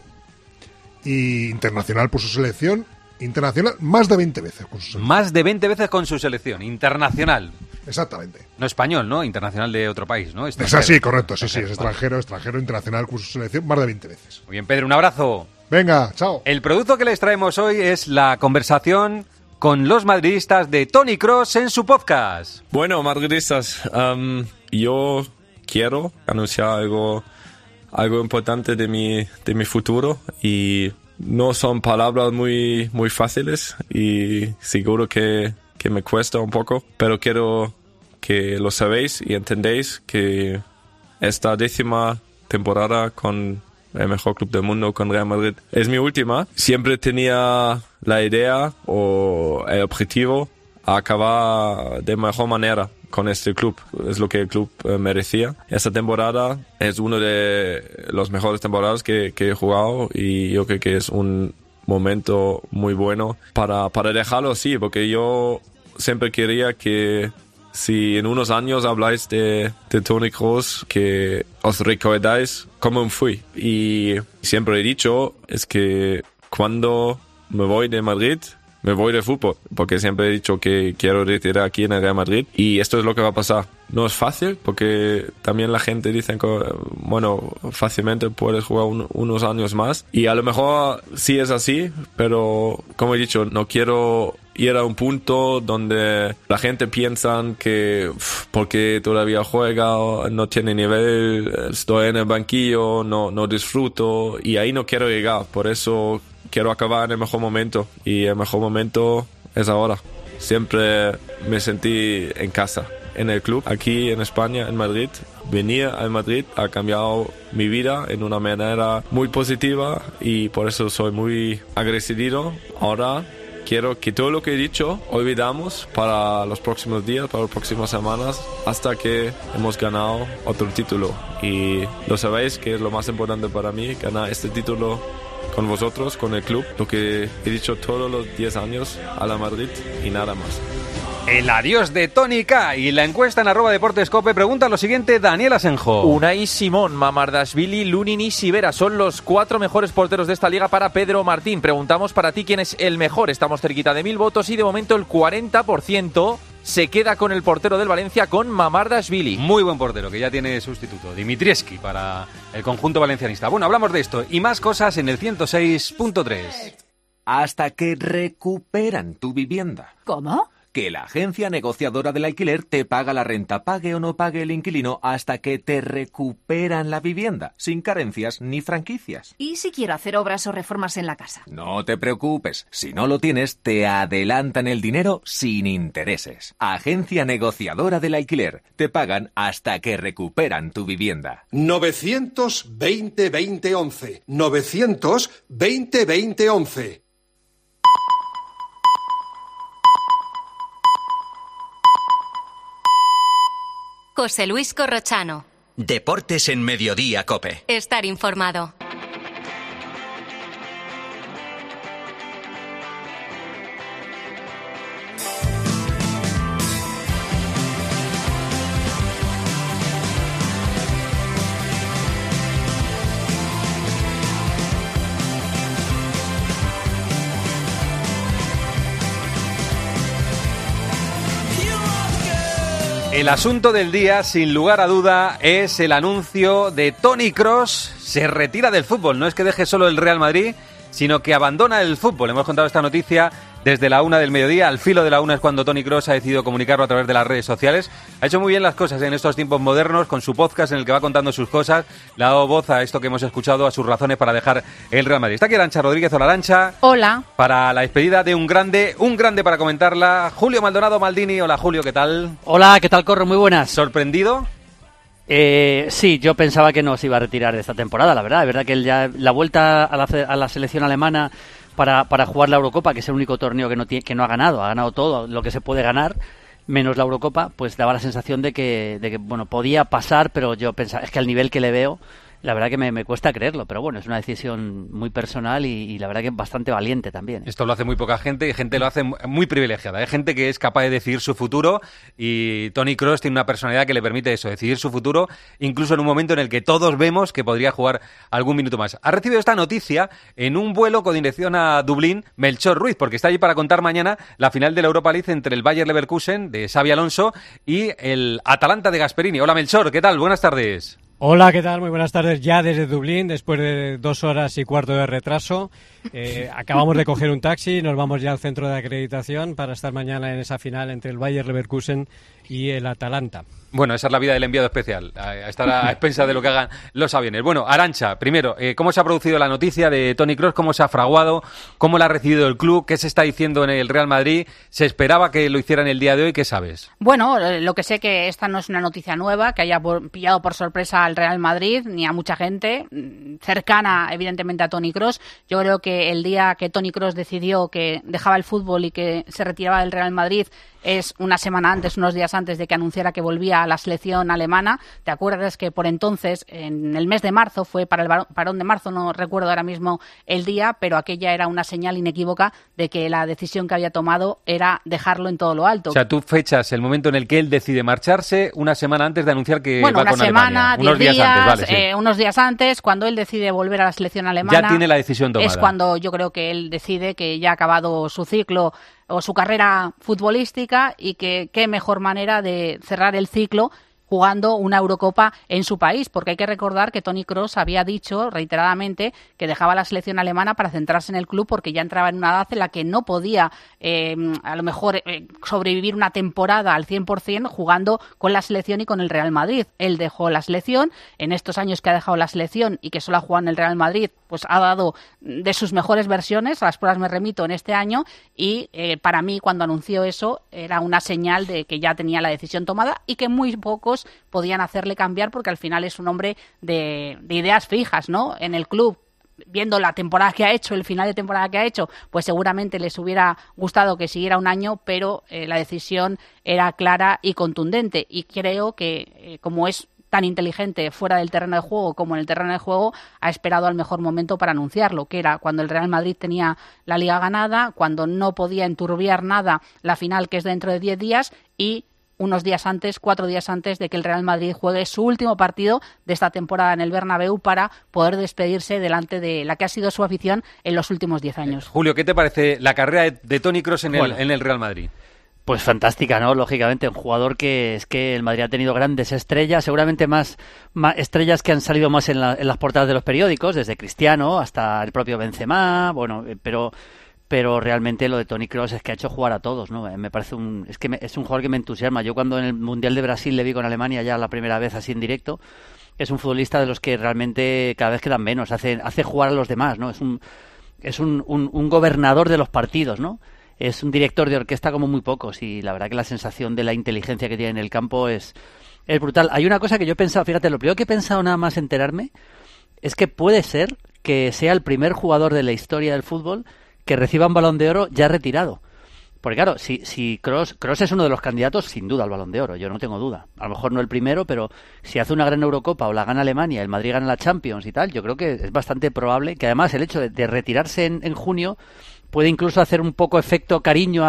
y internacional por su selección. Internacional más de 20 veces con su selección. Más de 20 veces con su selección. Internacional. Exactamente. No español, ¿no? Internacional de otro país, ¿no? Es así, correcto. Sí, es extranjero, internacional con su selección más de 20 veces. Muy bien, Pedro, un abrazo. Venga, chao. El producto que les traemos hoy es la conversación con los madridistas de Toni Kroos en su podcast. Bueno, madridistas, yo quiero anunciar algo importante de mi futuro y no son palabras muy fáciles y seguro que me cuesta un poco, pero quiero que lo sabéis y entendéis que esta 10ª temporada con el mejor club del mundo, con Real Madrid, es mi última. Siempre tenía la idea o el objetivo a acabar de mejor manera con este club. Es lo que el club merecía. Esta temporada es una de las mejores temporadas que he jugado y yo creo que es un momento muy bueno para dejarlo así, porque yo siempre quería que si en unos años habláis de Toni Kroos, que os recordáis cómo fui. Y siempre he dicho, es que cuando me voy de Madrid, me voy de fútbol, porque siempre he dicho que quiero retirar aquí en el Real Madrid y esto es lo que va a pasar. No es fácil, porque también la gente dice que, bueno, fácilmente puedes jugar unos años más y a lo mejor sí es así, pero como he dicho, no quiero ir a un punto donde la gente piensa que porque todavía juega, no tiene nivel, estoy en el banquillo, no disfruto, y ahí no quiero llegar. Por eso quiero acabar en el mejor momento, y el mejor momento es ahora. Siempre me sentí en casa, en el club, aquí en España, en Madrid. Venir al Madrid ha cambiado mi vida en una manera muy positiva, y por eso soy muy agradecido. Ahora quiero que todo lo que he dicho olvidamos para los próximos días, para las próximas semanas, hasta que hemos ganado otro título. Y lo sabéis que es lo más importante para mí, ganar este título con vosotros, con el club, lo que he dicho todos los 10 años a la Madrid, y nada más. El adiós de Toni K. Y la encuesta en @deportescope pregunta lo siguiente, Daniel Asenjo. Unai Simón, Mamardashvili, Lunin y Sivera son los 4 mejores porteros de esta liga para Pedro Martín. Preguntamos para ti quién es el mejor. Estamos cerquita de 1000 votos y de momento el 40% se queda con el portero del Valencia, con Mamardashvili. Muy buen portero, que ya tiene sustituto, Dimitrievski, para el conjunto valencianista. Bueno, hablamos de esto y más cosas en el 106.3. Hasta que recuperan tu vivienda. ¿Cómo? Que la agencia negociadora del alquiler te paga la renta, pague o no pague el inquilino, hasta que te recuperan la vivienda, sin carencias ni franquicias. ¿Y si quiero hacer obras o reformas en la casa? No te preocupes, si no lo tienes, te adelantan el dinero sin intereses. Agencia negociadora del alquiler, te pagan hasta que recuperan tu vivienda. 920-2011. 920-2011. José Luis Corrochano. Deportes en Mediodía COPE. Estar informado. El asunto del día, sin lugar a duda, es el anuncio de Toni Kroos. Se retira del fútbol. No es que deje solo el Real Madrid, sino que abandona el fútbol. Hemos contado esta noticia desde la 1 del mediodía. Al filo de la 1 es cuando Toni Kroos ha decidido comunicarlo a través de las redes sociales. Ha hecho muy bien las cosas en estos tiempos modernos, con su podcast en el que va contando sus cosas. Le ha dado voz a esto que hemos escuchado, a sus razones para dejar el Real Madrid. Está aquí Arantxa Rodríguez. Hola, Arantxa. Hola. Para la despedida de un grande para comentarla, Julio Maldonado Maldini. Hola, Julio, ¿qué tal? Hola, ¿qué tal, Corro? Muy buenas. ¿Sorprendido? Sí, yo pensaba que no se iba a retirar de esta temporada, la verdad. Es verdad que él ya, la vuelta a la selección alemana para jugar la Eurocopa, que es el único torneo que no ha ganado todo lo que se puede ganar, menos la Eurocopa, pues daba la sensación de que bueno, podía pasar, pero yo pensaba, es que al nivel que le veo, la verdad que me cuesta creerlo, pero bueno, es una decisión muy personal y la verdad que bastante valiente también. Esto lo hace muy poca gente y gente lo hace muy privilegiada. Hay gente que es capaz de decidir su futuro y Toni Kroos tiene una personalidad que le permite eso, decidir su futuro, incluso en un momento en el que todos vemos que podría jugar algún minuto más. Ha recibido esta noticia en un vuelo con dirección a Dublín, Melchor Ruiz, porque está allí para contar mañana la final de la Europa League entre el Bayer Leverkusen de Xabi Alonso y el Atalanta de Gasperini. Hola, Melchor, ¿qué tal? Buenas tardes. Hola, ¿qué tal? Muy buenas tardes. Ya desde Dublín, después de 2 horas y cuarto de retraso. Acabamos de coger un taxi y nos vamos ya al centro de acreditación para estar mañana en esa final entre el Bayer Leverkusen y el Atalanta. Bueno, esa es la vida del enviado especial, a estar a expensas de lo que hagan los aviones. Bueno, Arantxa, primero, ¿cómo se ha producido la noticia de Toni Kroos? ¿Cómo se ha fraguado? ¿Cómo la ha recibido el club? ¿Qué se está diciendo en el Real Madrid? ¿Se esperaba que lo hicieran el día de hoy? ¿Qué sabes? Bueno, lo que sé que esta no es una noticia nueva, que haya pillado por sorpresa al Real Madrid, ni a mucha gente, cercana evidentemente a Toni Kroos. Yo creo que el día que Toni Kroos decidió que dejaba el fútbol y que se retiraba del Real Madrid es una semana antes, unos días antes de que anunciara que volvía a la selección alemana. ¿Te acuerdas que por entonces, en el mes de marzo, fue para el parón de marzo, no recuerdo ahora mismo el día, pero aquella era una señal inequívoca de que la decisión que había tomado era dejarlo en todo lo alto. O sea, tú fechas el momento en el que él decide marcharse una semana antes de anunciar que va con Alemania. Bueno, una semana, 10 días, antes, vale, sí. Unos días antes, cuando él decide volver a la selección alemana. Ya tiene la decisión tomada. Es cuando yo creo que él decide que ya ha acabado su ciclo o su carrera futbolística y que qué mejor manera de cerrar el ciclo jugando una Eurocopa en su país, porque hay que recordar que Toni Kroos había dicho reiteradamente que dejaba la selección alemana para centrarse en el club porque ya entraba en una edad en la que no podía a lo mejor sobrevivir una temporada al 100% jugando con la selección y con el Real Madrid. Él dejó la selección, en estos años que ha dejado la selección y que solo ha jugado en el Real Madrid, pues ha dado de sus mejores versiones, a las pruebas me remito en este año, y para mí cuando anunció eso era una señal de que ya tenía la decisión tomada y que muy pocos podían hacerle cambiar porque al final es un hombre de ideas fijas, ¿no? En el club, viendo la temporada que ha hecho, el final de temporada que ha hecho, pues seguramente les hubiera gustado que siguiera un año, pero la decisión era clara y contundente, y creo que como es tan inteligente fuera del terreno de juego como en el terreno de juego, ha esperado al mejor momento para anunciarlo, que era cuando el Real Madrid tenía la Liga ganada, cuando no podía enturbiar nada la final, que es dentro de 10 días, y unos días antes, 4 días antes de que el Real Madrid juegue su último partido de esta temporada en el Bernabéu para poder despedirse delante de la que ha sido su afición en los últimos 10 años. Julio, ¿qué te parece la carrera de Toni Kroos en el Real Madrid? Pues fantástica, ¿no? Lógicamente, un jugador que es que el Madrid ha tenido grandes estrellas, seguramente más estrellas que han salido más en las portadas de los periódicos, desde Cristiano hasta el propio Benzema, bueno, pero realmente lo de Toni Kroos es que ha hecho jugar a todos, ¿no? Me parece es un jugador que me entusiasma. Yo cuando en el Mundial de Brasil le vi con Alemania ya la primera vez así en directo, es un futbolista de los que realmente cada vez quedan menos, hace jugar a los demás, ¿no? Es un gobernador de los partidos, ¿no? Es un director de orquesta como muy pocos, y la verdad que la sensación de la inteligencia que tiene en el campo es brutal. Hay una cosa que yo he pensado, fíjate, lo primero que he pensado nada más enterarme es que puede ser que sea el primer jugador de la historia del fútbol que reciba un Balón de Oro ya retirado. Porque claro, si Kroos es uno de los candidatos sin duda al Balón de Oro, yo no tengo duda. A lo mejor no el primero, pero si hace una gran Eurocopa o la gana Alemania, el Madrid gana la Champions y tal, yo creo que es bastante probable que además el hecho de retirarse en junio puede incluso hacer un poco efecto cariño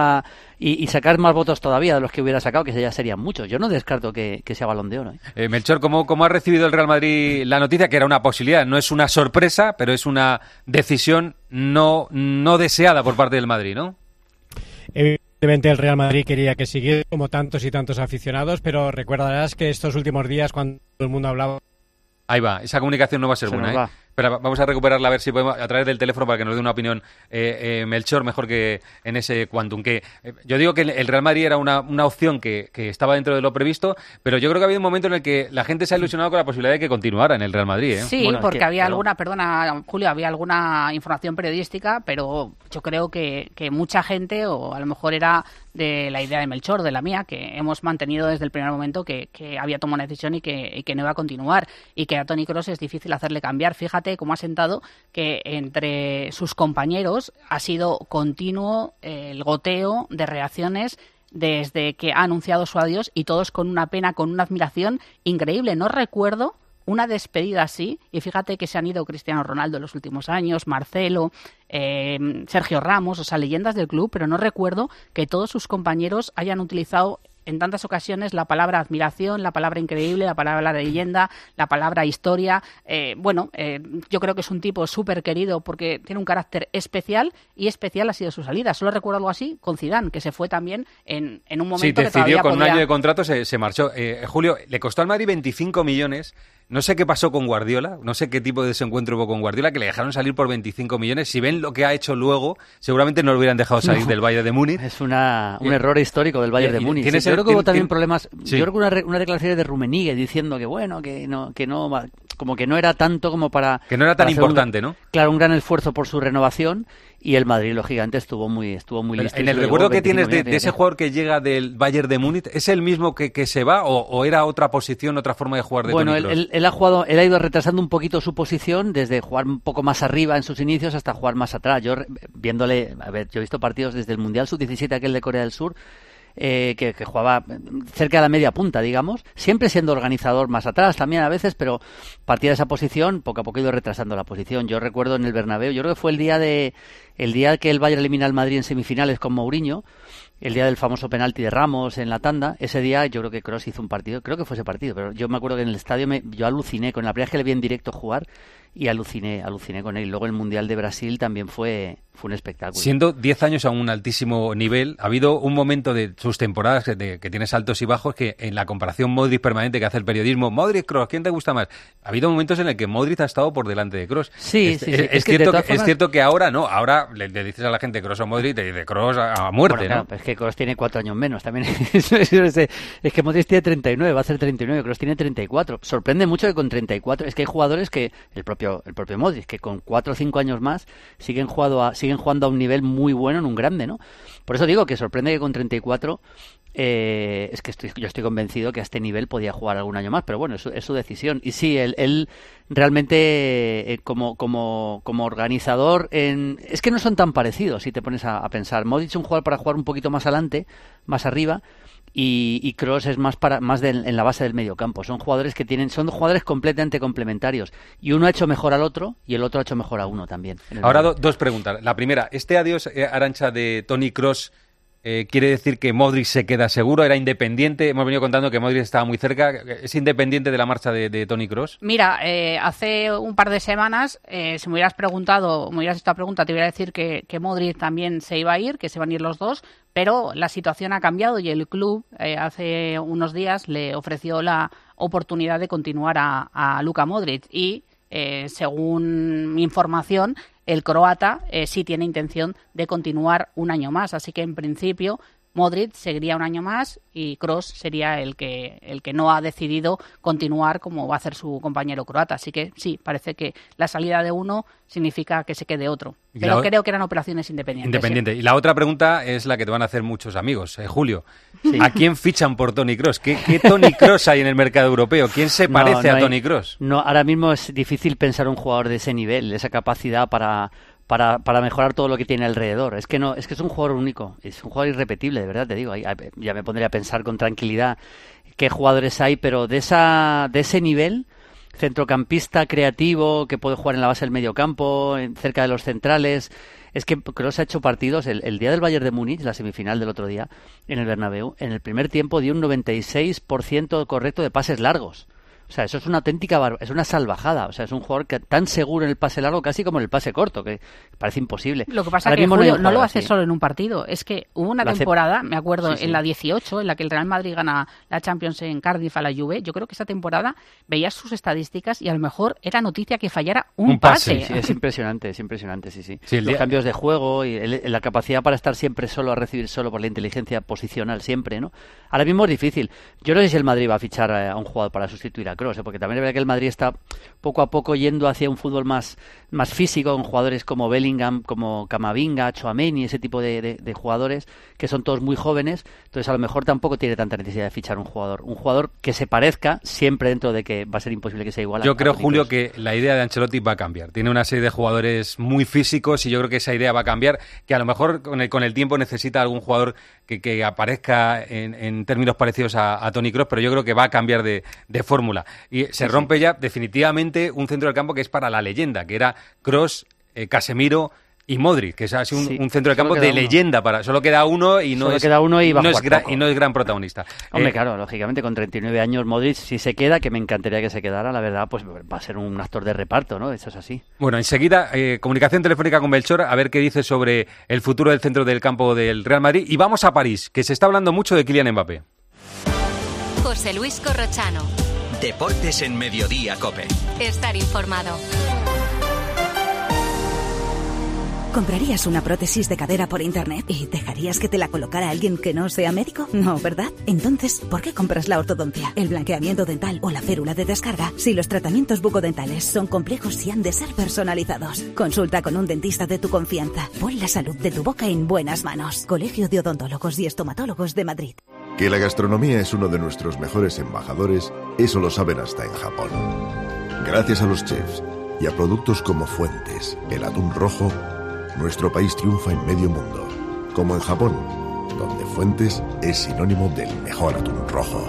y sacar más votos todavía de los que hubiera sacado, que ya serían muchos. Yo no descarto que sea Balón de Oro. Melchor, ¿cómo ha recibido el Real Madrid la noticia? Que era una posibilidad, no es una sorpresa, pero es una decisión no deseada por parte del Madrid, ¿no? Evidentemente el Real Madrid quería que siguiera, como tantos y tantos aficionados, pero recordarás que estos últimos días, cuando todo el mundo hablaba... Ahí va, esa comunicación no va a ser buena, ¿eh? Pero vamos a recuperarla a ver si podemos a través del teléfono para que nos dé una opinión Melchor mejor que en ese quantum. Yo digo que el Real Madrid era una opción que estaba dentro de lo previsto, pero yo creo que ha habido un momento en el que la gente se ha ilusionado con la posibilidad de que continuara en el Real Madrid, ¿eh? Sí, bueno, porque había alguna, perdona Julio, había alguna información periodística, pero yo creo que mucha gente, o a lo mejor era de la idea de Melchor, de la mía, que hemos mantenido desde el primer momento que había tomado una decisión y que no iba a continuar, y que a Toni Kroos es difícil hacerle cambiar. Fíjate cómo ha sentado que entre sus compañeros ha sido continuo el goteo de reacciones desde que ha anunciado su adiós, y todos con una pena, con una admiración increíble. No recuerdo una despedida así, y fíjate que se han ido Cristiano Ronaldo en los últimos años, Marcelo, Sergio Ramos, o sea, leyendas del club, pero no recuerdo que todos sus compañeros hayan utilizado en tantas ocasiones la palabra admiración, la palabra increíble, la palabra leyenda, la palabra historia. Yo creo que es un tipo súper querido porque tiene un carácter especial, y especial ha sido su salida. Solo recuerdo algo así con Zidane, que se fue también en un momento que todavía decidió con podía... un año de contrato, se marchó. Julio, le costó al Madrid 25 millones. No sé qué pasó con Guardiola, no sé qué tipo de desencuentro hubo con Guardiola, que le dejaron salir por 25 millones. Si ven lo que ha hecho luego, seguramente no lo hubieran dejado salir del Bayern de Múnich. Es un error histórico del Bayern de Múnich. Yo creo que hubo también problemas. Sí. Yo creo que una declaración de Rummenigge diciendo que bueno, que no, como que no era tanto como para... Que no era tan importante, ¿no? Claro, un gran esfuerzo por su renovación, y el Madrid, los gigantes, estuvo muy listo. En el recuerdo que tienes de ese jugador que llega del Bayern de Múnich, ¿es el mismo que se va o era otra posición, otra forma de jugar de Toni Kroos? Bueno, él ha ido retrasando un poquito su posición, desde jugar un poco más arriba en sus inicios hasta jugar más atrás. Yo he visto partidos desde el Mundial Sub-17, aquel de Corea del Sur, que jugaba cerca de la media punta, digamos, siempre siendo organizador más atrás también a veces, pero partía de esa posición, poco a poco ha ido retrasando la posición. Yo recuerdo en el Bernabéu, yo creo que fue el día que el Bayern elimina al Madrid en semifinales con Mourinho, el día del famoso penalti de Ramos en la tanda. Ese día yo creo que Kroos hizo un partido, creo que fue ese partido, pero yo me acuerdo que en el estadio yo aluciné con la primera vez que le vi en directo jugar, y aluciné con él. Luego el Mundial de Brasil también fue un espectáculo. Siendo 10 años a un altísimo nivel, ha habido un momento de sus temporadas que tienes altos y bajos que en la comparación Modric permanente que hace el periodismo, Modric-Kroos, ¿quién te gusta más? Ha habido momentos en el que Modric ha estado por delante de Kroos. Sí. Es cierto que ahora no, ahora le dices a la gente Kroos o Modric, te dice Kroos a muerte, bueno, claro, ¿no? Pues es que Kroos tiene 4 años menos también. Es que Modric tiene 39, va a hacer 39, Kroos tiene 34. Sorprende mucho que con 34, es que hay jugadores que, el propio Modric, que con 4 o 5 años más siguen jugando a un nivel muy bueno en un grande, ¿no? Por eso digo que sorprende que con 34 es que yo estoy convencido que a este nivel podía jugar algún año más, pero bueno, es su decisión. Y sí, él realmente como organizador, es que no son tan parecidos si te pones a pensar. Modric es un jugador para jugar un poquito más adelante, más arriba, y Kroos es más en la base del mediocampo. Son jugadores son jugadores completamente complementarios, y uno ha hecho mejor al otro y el otro ha hecho mejor a uno también. Ahora dos preguntas. La primera, este adiós, Arantxa, de Toni Kroos, ¿quiere decir que Modric se queda seguro? ¿Era independiente? Hemos venido contando que Modric estaba muy cerca. ¿Es independiente de la marcha de Toni Kroos? Mira, hace un par de semanas, si me hubieras hecho esta pregunta, te hubiera decir que Modric también se iba a ir, que se van a ir los dos, pero la situación ha cambiado y el club hace unos días le ofreció la oportunidad de continuar a Luka Modric y, según mi información, el croata sí tiene intención de continuar un año más, así que en principio Modric seguiría un año más y Kroos sería el que no ha decidido continuar como va a hacer su compañero croata. Así que sí, parece que la salida de uno significa que se quede otro. Pero creo que eran operaciones independientes. Sí. Y la otra pregunta es la que te van a hacer muchos amigos. Julio, sí. ¿A quién fichan por Toni Kroos? ¿Qué Toni Kroos hay en el mercado europeo? ¿Quién se parece a Toni Kroos? No, ahora mismo es difícil pensar un jugador de ese nivel, de esa capacidad para mejorar todo lo que tiene alrededor. Es que es un jugador único, es un jugador irrepetible, de verdad te digo. Ya me pondré a pensar con tranquilidad qué jugadores hay, pero de ese nivel, centrocampista creativo, que puede jugar en la base del mediocampo, cerca de los centrales. Es que Kroos ha hecho partidos, el día del Bayern de Múnich, la semifinal del otro día, en el Bernabéu, en el primer tiempo dio un 96% correcto de pases largos. O sea, eso es una auténtica es una salvajada. O sea, es un jugador tan seguro en el pase largo casi como en el pase corto, que parece imposible. Lo que pasa es que Julio no lo hace solo en un partido. Es que hubo una temporada, me acuerdo, en la 18, en la que el Real Madrid gana la Champions en Cardiff a la Juve. Yo creo que esa temporada veías sus estadísticas y a lo mejor era noticia que fallara un pase. Sí, es impresionante, sí. Los cambios de juego y la capacidad para estar siempre solo, a recibir solo por la inteligencia posicional siempre, ¿no? Ahora mismo es difícil. Yo no sé si el Madrid va a fichar a un jugador para sustituir a Kroos, porque también es verdad que el Madrid está poco a poco yendo hacia un fútbol más físico, con jugadores como Bellingham, como Camavinga, Tchouaméni, ese tipo de jugadores que son todos muy jóvenes. Entonces a lo mejor tampoco tiene tanta necesidad de fichar un jugador que se parezca, siempre dentro de que va a ser imposible que sea igual. Yo creo, Julio, que la idea de Ancelotti va a cambiar. Tiene una serie de jugadores muy físicos y yo creo que esa idea va a cambiar, que a lo mejor con el tiempo necesita algún jugador que aparezca en términos parecidos a Toni Kroos, pero yo creo que va a cambiar de fórmula. Y se rompe ya definitivamente un centro del campo que es para la leyenda, que era Kroos, Casemiro y Modric, que es así un centro del campo de leyenda. Solo queda uno y no es gran protagonista. Hombre, claro, lógicamente con 39 años Modric, si se queda, que me encantaría que se quedara, la verdad, pues va a ser un actor de reparto, ¿no? Eso es así. Bueno, enseguida, comunicación telefónica con Melchor, a ver qué dice sobre el futuro del centro del campo del Real Madrid. Y vamos a París, que se está hablando mucho de Kylian Mbappé. José Luis Corrochano. Deportes en Mediodía COPE. Estar informado. ¿Comprarías una prótesis de cadera por internet y dejarías que te la colocara alguien que no sea médico? No, ¿verdad? Entonces, ¿por qué compras la ortodoncia, el blanqueamiento dental o la férula de descarga si los tratamientos bucodentales son complejos y han de ser personalizados? Consulta con un dentista de tu confianza. Pon la salud de tu boca en buenas manos. Colegio de Odontólogos y Estomatólogos de Madrid. Que la gastronomía es uno de nuestros mejores embajadores, eso lo saben hasta en Japón. Gracias a los chefs y a productos como Fuentes, el atún rojo, nuestro país triunfa en medio mundo, como en Japón, donde Fuentes es sinónimo del mejor atún rojo.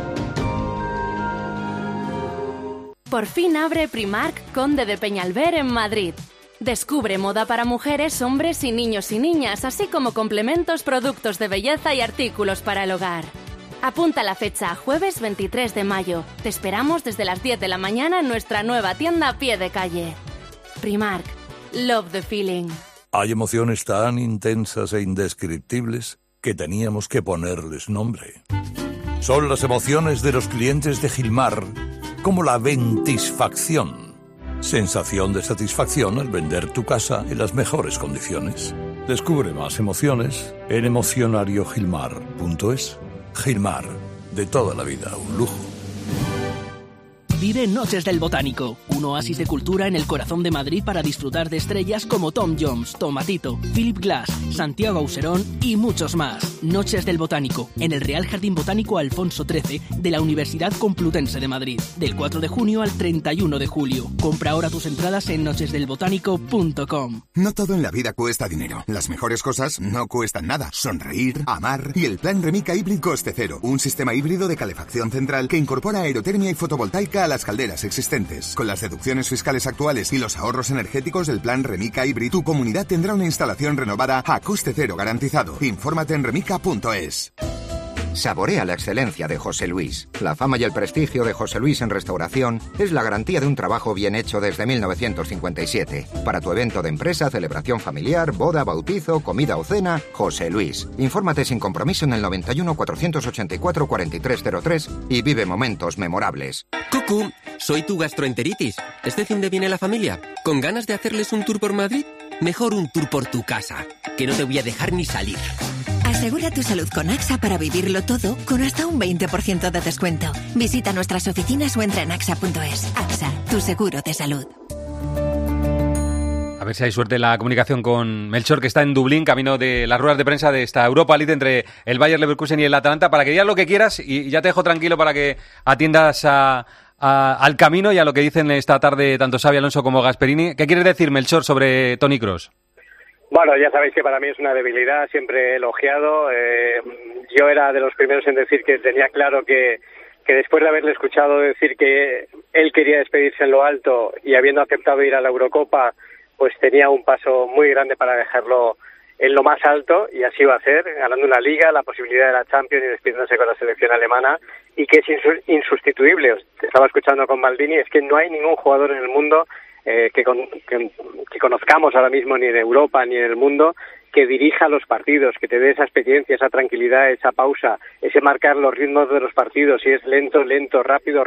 Por fin abre Primark Conde de Peñalver en Madrid. Descubre moda para mujeres, hombres y niños y niñas, así como complementos, productos de belleza y artículos para el hogar. Apunta la fecha, jueves 23 de mayo. Te esperamos desde las 10 de la mañana en nuestra nueva tienda a pie de calle. Primark. Love the feeling. Hay emociones tan intensas e indescriptibles que teníamos que ponerles nombre. Son las emociones de los clientes de Gilmar, como la ventisfacción. Sensación de satisfacción al vender tu casa en las mejores condiciones. Descubre más emociones en emocionariogilmar.es. Gilmar, de toda la vida, un lujo. Vive Noches del Botánico, un oasis de cultura en el corazón de Madrid para disfrutar de estrellas como Tom Jones, Tomatito, Philip Glass, Santiago Auserón y muchos más. Noches del Botánico, en el Real Jardín Botánico Alfonso XIII de la Universidad Complutense de Madrid, del 4 de junio al 31 de julio. Compra ahora tus entradas en nochesdelbotánico.com. No todo en la vida cuesta dinero. Las mejores cosas no cuestan nada. Sonreír, amar y el Plan Remica Hybrid Coste Cero. Un sistema híbrido de calefacción central que incorpora aerotermia y fotovoltaica a las calderas existentes. Con las deducciones fiscales actuales y los ahorros energéticos del Plan Remica Hybrid, tu comunidad tendrá una instalación renovada a coste cero garantizado. Infórmate en remica.es. Saborea la excelencia de José Luis. La fama y el prestigio de José Luis en restauración es la garantía de un trabajo bien hecho desde 1957. Para tu evento de empresa, celebración familiar, boda, bautizo, comida o cena, José Luis. Infórmate sin compromiso en el 91 484 4303 y vive momentos memorables. Cucú, soy tu gastroenteritis. ¿Este fin de viene la familia? ¿Con ganas de hacerles un tour por Madrid? Mejor un tour por tu casa, que no te voy a dejar ni salir. Asegura tu salud con AXA para vivirlo todo con hasta un 20% de descuento. Visita nuestras oficinas o entra en AXA.es. AXA, tu seguro de salud. A ver si hay suerte en la comunicación con Melchor, que está en Dublín, camino de las ruedas de prensa de esta Europa League entre el Bayer Leverkusen y el Atalanta, para que digas lo que quieras y ya te dejo tranquilo para que atiendas al camino y a lo que dicen esta tarde tanto Xabi Alonso como Gasperini. ¿Qué quieres decir, Melchor, sobre Toni Kroos? Bueno, ya sabéis que para mí es una debilidad, siempre he elogiado. Yo era de los primeros en decir que tenía claro que después de haberle escuchado decir que él quería despedirse en lo alto y habiendo aceptado ir a la Eurocopa, pues tenía un paso muy grande para dejarlo en lo más alto, y así va a ser, ganando una Liga, la posibilidad de la Champions y despidiéndose con la selección alemana, y que es insustituible. Te estaba escuchando con Maldini, es que no hay ningún jugador en el mundo que conozcamos ahora mismo, ni en Europa ni en el mundo, que dirija los partidos, que te dé esa experiencia, esa tranquilidad, esa pausa, ese marcar los ritmos de los partidos, si es lento, rápido.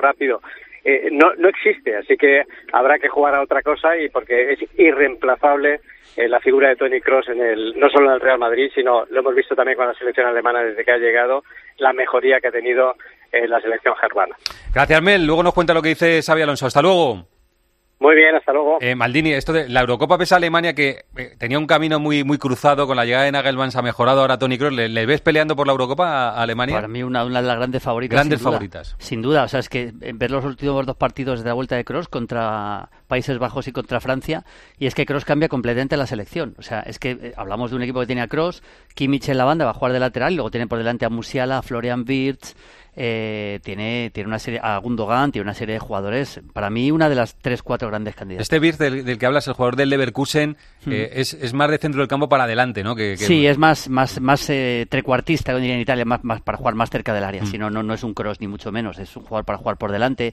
No existe, así que habrá que jugar a otra cosa, y porque es irreemplazable la figura de Toni Kroos no solo en el Real Madrid, sino lo hemos visto también con la selección alemana desde que ha llegado, la mejoría que ha tenido la selección germana. Gracias, Mel. Luego nos cuenta lo que dice Xabi Alonso. Hasta luego. Muy bien, hasta luego. Maldini, esto de la Eurocopa pesa a Alemania, que tenía un camino muy cruzado, con la llegada de Nagelsmann se ha mejorado, ahora Toni Kroos. ¿Le ves peleando por la Eurocopa a Alemania? Para mí una de las grandes favoritas. Grandes favoritas. Sin duda, o sea, es que ver los últimos dos partidos de la vuelta de Kroos contra Países Bajos y contra Francia, y es que Kroos cambia completamente la selección. O sea, es que hablamos de un equipo que tiene a Kroos, Kimmich en la banda, va a jugar de lateral, y luego tiene por delante a Musiala, a Florian Wirtz, tiene una serie, a Gundogan, tiene una serie de jugadores, para mí una de las 3-4 grandes candidatas. Este Wirtz del que hablas, el jugador del Leverkusen, es más de centro del campo para adelante, ¿no? Sí, es más trecuartista, como diría en Italia, más para jugar más cerca del área. Si no es un Kroos ni mucho menos, es un jugador para jugar por delante,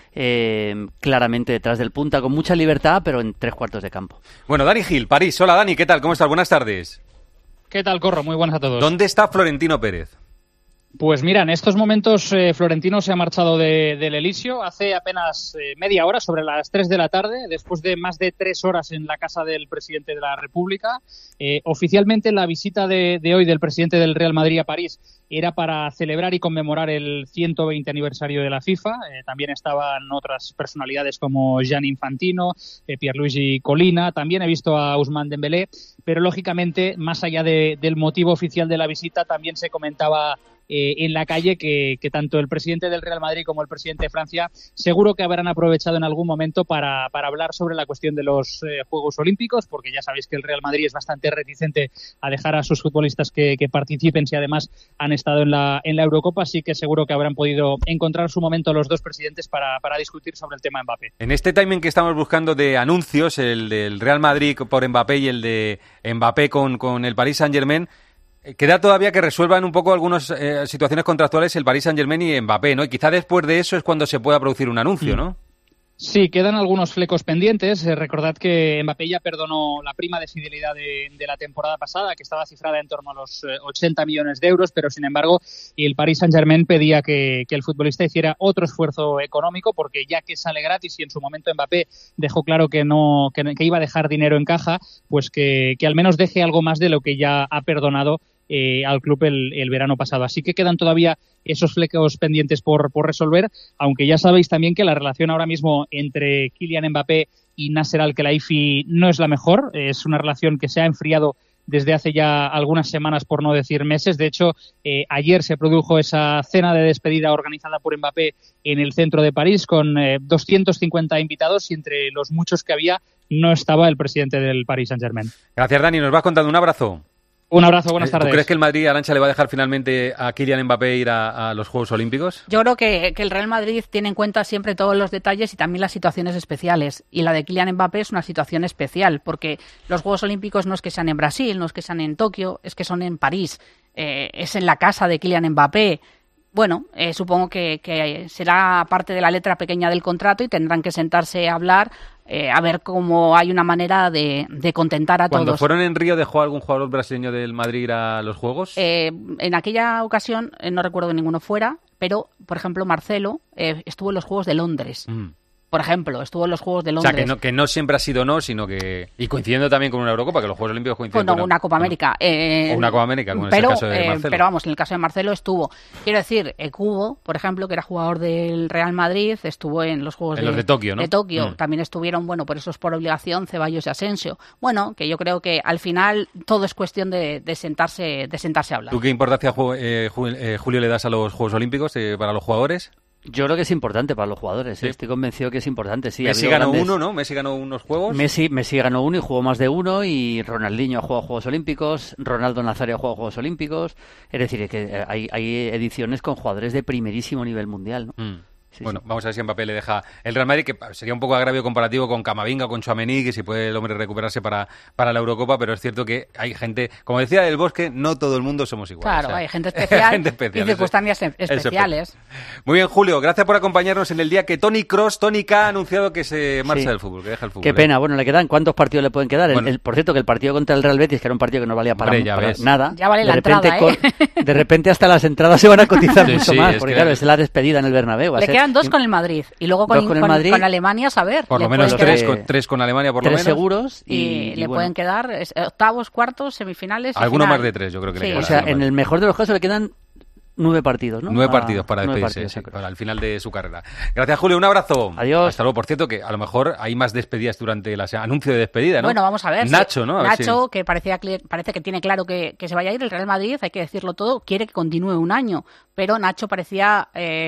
claramente detrás del punta, con mucha libertad, pero en 3/4 de campo. Bueno, Dani Gil, París. Hola, Dani, ¿qué tal? ¿Cómo estás? Buenas tardes. ¿Qué tal, Corro? Muy buenas a todos. ¿Dónde está Florentino Pérez? Pues mira, en estos momentos Florentino se ha marchado del Elíseo hace apenas media hora, sobre las 3 de la tarde, después de más de 3 horas en la casa del presidente de la República. Oficialmente la visita de hoy del presidente del Real Madrid a París era para celebrar y conmemorar el 120 aniversario de la FIFA. También estaban otras personalidades como Gianni Infantino, Pierluigi Collina, también he visto a Ousmane Dembélé, pero lógicamente, más allá del motivo oficial de la visita, también se comentaba en la calle que tanto el presidente del Real Madrid como el presidente de Francia seguro que habrán aprovechado en algún momento para hablar sobre la cuestión de los Juegos Olímpicos, porque ya sabéis que el Real Madrid es bastante reticente a dejar a sus futbolistas que participen si además han estado en la Eurocopa, así que seguro que habrán podido encontrar su momento los dos presidentes para discutir sobre el tema Mbappé. En este timing que estamos buscando de anuncios, el del Real Madrid por Mbappé y el de Mbappé con el Paris Saint-Germain, Queda todavía que resuelvan un poco algunas situaciones contractuales el Paris Saint-Germain y Mbappé, ¿no? Y quizá después de eso es cuando se pueda producir un anuncio, ¿no? Sí, quedan algunos flecos pendientes. Recordad que Mbappé ya perdonó la prima de fidelidad de la temporada pasada, que estaba cifrada en torno a los 80 millones de euros, pero sin embargo el Paris Saint-Germain pedía que el futbolista hiciera otro esfuerzo económico, porque ya que sale gratis y en su momento Mbappé dejó claro que iba a dejar dinero en caja, pues que al menos deje algo más de lo que ya ha perdonado al club el verano pasado. Así que quedan todavía esos flecos pendientes por resolver, aunque ya sabéis también que la relación ahora mismo entre Kylian Mbappé y Nasser Al-Khelaifi no es la mejor. Es una relación que se ha enfriado desde hace ya algunas semanas, por no decir meses. De hecho, ayer se produjo esa cena de despedida organizada por Mbappé en el centro de París con 250 invitados, y entre los muchos que había no estaba el presidente del Paris Saint-Germain. Gracias, Dani. Nos vas contando. Un abrazo. Un abrazo, buenas tardes. ¿Tú crees que el Madrid, Arantxa, le va a dejar finalmente a Kylian Mbappé ir a los Juegos Olímpicos? Yo creo que el Real Madrid tiene en cuenta siempre todos los detalles y también las situaciones especiales. Y la de Kylian Mbappé es una situación especial, porque los Juegos Olímpicos no es que sean en Brasil, no es que sean en Tokio, es que son en París. Es en la casa de Kylian Mbappé. Bueno, supongo que será parte de la letra pequeña del contrato y tendrán que sentarse a hablar, a ver cómo hay una manera de contentar a todos. ¿Cuando fueron en Río dejó algún jugador brasileño del Madrid ir a los Juegos? En aquella ocasión no recuerdo ninguno fuera, pero, por ejemplo, Marcelo estuvo en los Juegos de Londres. Por ejemplo, estuvo en los Juegos de Londres. O sea, que no siempre ha sido no, sino que... Y coincidiendo también con una Eurocopa, que los Juegos Olímpicos coinciden con una Copa América. O una Copa América, como en el caso de Marcelo. Pero vamos, en el caso de Marcelo estuvo. Quiero decir, Cubo, por ejemplo, que era jugador del Real Madrid, estuvo en los Juegos los de Tokio, ¿no? De Tokio. También estuvieron, bueno, por eso es por obligación, Ceballos y Asensio. Bueno, que yo creo que al final todo es cuestión de sentarse a hablar. ¿Tú qué importancia, Julio, le das a los Juegos Olímpicos para los jugadores? Yo creo que es importante para los jugadores, ¿sí? Estoy convencido que es importante, sí. Messi ganó uno, ¿no? Messi ganó unos juegos. Messi ganó uno y jugó más de uno, y Ronaldinho ha jugado Juegos Olímpicos, Ronaldo Nazario ha jugado Juegos Olímpicos. Es decir, que hay ediciones con jugadores de primerísimo nivel mundial, ¿no? Sí, bueno, vamos a ver si Mbappé le deja el Real Madrid, que sería un poco agravio comparativo con Camavinga o con Tchouaméni, que si puede el hombre recuperarse para la Eurocopa, pero es cierto que hay gente, como decía Del Bosque, no todo el mundo somos iguales. Claro, hay gente especial, y circunstancias especiales. Muy bien, Julio, gracias por acompañarnos en el día que Toni K ha anunciado que se marcha del fútbol, que deja el fútbol. Qué pena, bueno, le quedan, ¿cuántos partidos le pueden quedar? Bueno, por cierto, que el partido contra el Real Betis, que era un partido que no valía para nada, ya vale la entrada, de repente hasta las entradas se van a cotizar mucho más, porque claro, es la despedida en el Bernabéu. Le quedan dos con el Madrid. Y luego con Alemania, a saber. Por lo menos tres con Alemania, por lo menos. 3 seguros. Y le pueden quedar octavos, cuartos, semifinales. Alguno más de 3, yo creo que le quedan. O sea, en el mejor de los casos le quedan 9 partidos, ¿no? 9 partidos para despedirse, para el final de su carrera. Gracias, Julio, un abrazo. Adiós. Hasta luego. Por cierto, que a lo mejor hay más despedidas durante el anuncio de despedida, ¿no? Bueno, vamos a ver. Nacho, ¿no? Nacho, que parece que tiene claro que se vaya a ir. El Real Madrid, hay que decirlo todo, quiere que continúe un año. Pero Nacho parecía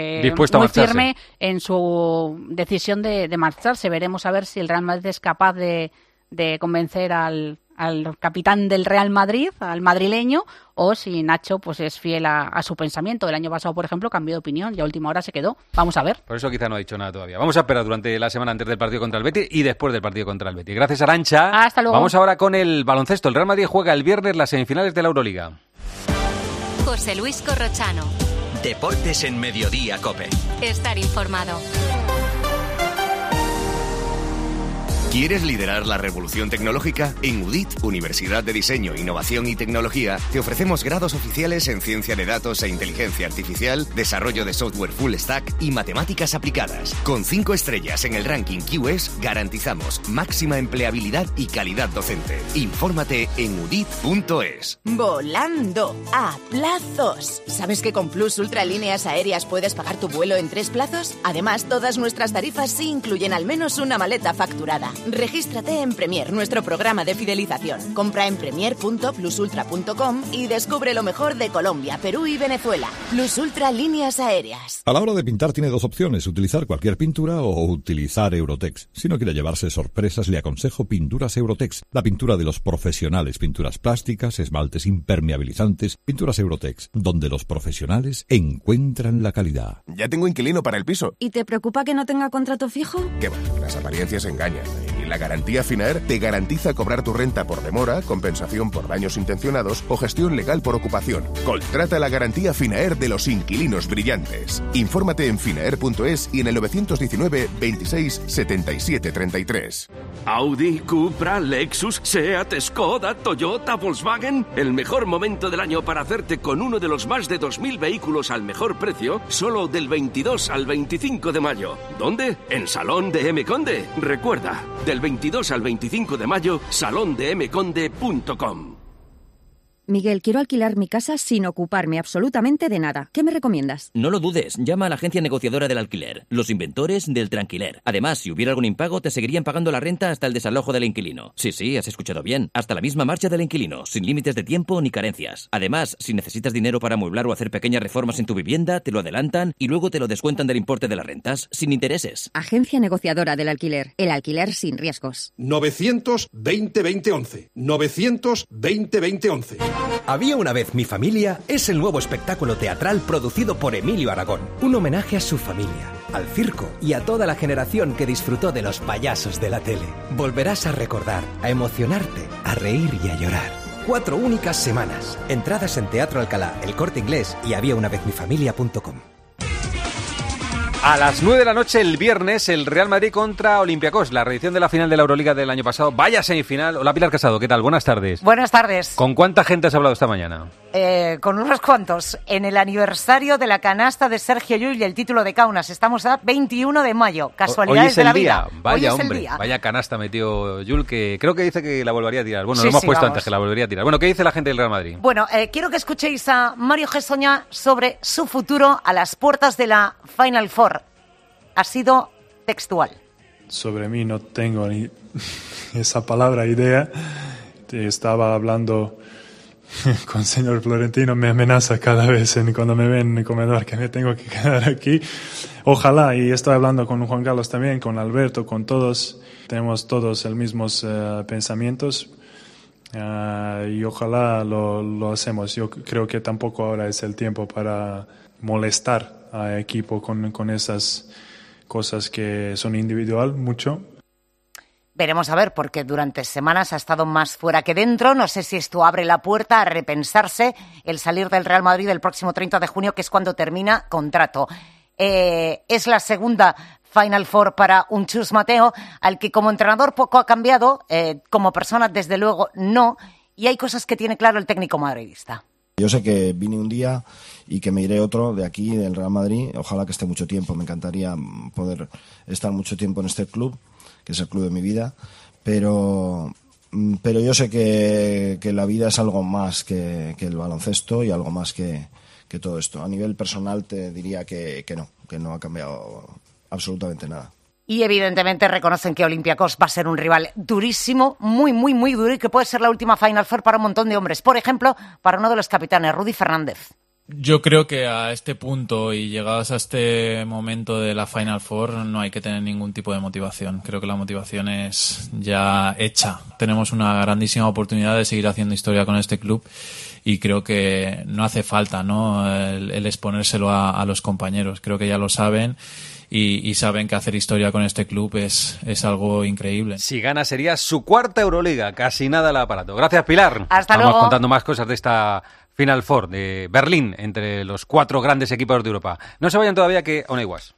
muy firme en su decisión de marcharse. Veremos a ver si el Real Madrid es capaz de convencer al capitán del Real Madrid, al madrileño, o si Nacho pues es fiel a su pensamiento. El año pasado, por ejemplo, cambió de opinión y a última hora se quedó. Vamos a ver. Por eso quizá no ha dicho nada todavía. Vamos a esperar durante la semana antes del partido contra el Betis y después del partido contra el Betis. Gracias, Arantxa. Hasta luego. Vamos ahora con el baloncesto. El Real Madrid juega el viernes las semifinales de la Euroliga. José Luis Corrochano. Deportes en Mediodía, COPE. Estar informado. ¿Quieres liderar la revolución tecnológica? En UDIT, Universidad de Diseño, Innovación y Tecnología, te ofrecemos grados oficiales en Ciencia de Datos e Inteligencia Artificial, Desarrollo de Software Full Stack y Matemáticas Aplicadas. Con 5 estrellas en el ranking QS, garantizamos máxima empleabilidad y calidad docente. Infórmate en udit.es. Volando a plazos. ¿Sabes que con Plus Ultralíneas Aéreas puedes pagar tu vuelo en 3 plazos? Además, todas nuestras tarifas sí incluyen al menos una maleta facturada. Regístrate en Premier, nuestro programa de fidelización. Compra en premier.plusultra.com y descubre lo mejor de Colombia, Perú y Venezuela. Plus Ultra Líneas Aéreas. A la hora de pintar tiene 2 opciones, utilizar cualquier pintura o utilizar Eurotex. Si no quiere llevarse sorpresas, le aconsejo Pinturas Eurotex, la pintura de los profesionales, pinturas plásticas, esmaltes impermeabilizantes, Pinturas Eurotex, donde los profesionales encuentran la calidad. Ya tengo inquilino para el piso. ¿Y te preocupa que no tenga contrato fijo? ¿Qué va? Las apariencias engañan. Y La garantía Finaer te garantiza cobrar tu renta por demora, compensación por daños intencionados o gestión legal por ocupación. Contrata la garantía Finaer de los inquilinos brillantes. Infórmate en finaer.es y en el 919 26 77 33. Audi, Cupra, Lexus, Seat, Skoda, Toyota, Volkswagen. El mejor momento del año para hacerte con uno de los más de 2.000 vehículos al mejor precio, solo del 22 al 25 de mayo. ¿Dónde? En Salón de M. Conde. Recuerda, del 22 al 25 de mayo, salondemconde.com. Miguel, quiero alquilar mi casa sin ocuparme absolutamente de nada. ¿Qué me recomiendas? No lo dudes, llama a la agencia negociadora del alquiler, los inventores del tranquiler. Además, si hubiera algún impago, te seguirían pagando la renta hasta el desalojo del inquilino. Sí, has escuchado bien. Hasta la misma marcha del inquilino, sin límites de tiempo ni carencias. Además, si necesitas dinero para amueblar o hacer pequeñas reformas en tu vivienda, te lo adelantan y luego te lo descuentan del importe de las rentas, sin intereses. Agencia negociadora del alquiler. El alquiler sin riesgos. 920-2011. 920-2011. Había una vez mi familia es el nuevo espectáculo teatral producido por Emilio Aragón. Un homenaje a su familia, al circo y a toda la generación que disfrutó de los payasos de la tele. Volverás a recordar, a emocionarte, a reír y a llorar. 4 únicas semanas. Entradas en Teatro Alcalá, El Corte Inglés y habíaunavezmifamilia.com. A las 9 de la noche el viernes, el Real Madrid contra Olympiacos, la reedición de la final de la Euroliga del año pasado. Vaya semifinal. Hola, Pilar Casado, ¿qué tal? Buenas tardes. Buenas tardes. ¿Con cuánta gente has hablado esta mañana? Con unos cuantos. En el aniversario de la canasta de Sergio Llull y el título de Kaunas. Estamos a 21 de mayo. Casualidades de la vida. Vaya, hoy es hombre, el día. vaya canasta metió Llull, que creo que dice que la volvería a tirar. Bueno, lo hemos puesto antes, que la volvería a tirar. Bueno, ¿qué dice la gente del Real Madrid? Bueno, quiero que escuchéis a Mario Gessoña sobre su futuro a las puertas de la Final Four. Ha sido textual. Sobre mí no tengo ni esa palabra idea. Estaba hablando con el señor Florentino, me amenaza cada vez cuando me ven en el comedor que me tengo que quedar aquí. Ojalá, y estoy hablando con Juan Carlos también, con Alberto, con todos. Tenemos todos los mismos pensamientos y ojalá lo hacemos. Yo creo que tampoco ahora es el tiempo para molestar al equipo con esas cosas que son individual mucho. Veremos a ver, porque durante semanas ha estado más fuera que dentro. No sé si esto abre la puerta a repensarse el salir del Real Madrid el próximo 30 de junio, que es cuando termina contrato. Es la segunda Final Four para un Chus Mateo, al que como entrenador poco ha cambiado, como persona desde luego no, y hay cosas que tiene claro el técnico madridista. Yo sé que vine un día y que me iré otro de aquí, del Real Madrid. Ojalá que esté mucho tiempo. Me encantaría poder estar mucho tiempo en este club, que es el club de mi vida. Pero yo sé que la vida es algo más que el baloncesto y algo más que todo esto. A nivel personal te diría que no ha cambiado absolutamente nada. Y evidentemente reconocen que Olympiacos va a ser un rival durísimo, muy, muy, muy duro, y que puede ser la última Final Four para un montón de hombres. Por ejemplo, para uno de los capitanes, Rudy Fernández. Yo creo que a este punto y llegados a este momento de la Final Four no hay que tener ningún tipo de motivación. Creo que la motivación es ya hecha. Tenemos una grandísima oportunidad de seguir haciendo historia con este club y creo que no hace falta, ¿no?, el exponérselo a los compañeros. Creo que ya lo saben. Y saben que hacer historia con este club es algo increíble. Si gana sería su cuarta Euroliga, casi nada al aparato. Gracias, Pilar. Hasta luego. Vamos luego. contando más cosas de esta Final Four de Berlín, entre los 4 grandes equipos de Europa. No se vayan todavía, que aún hay guas.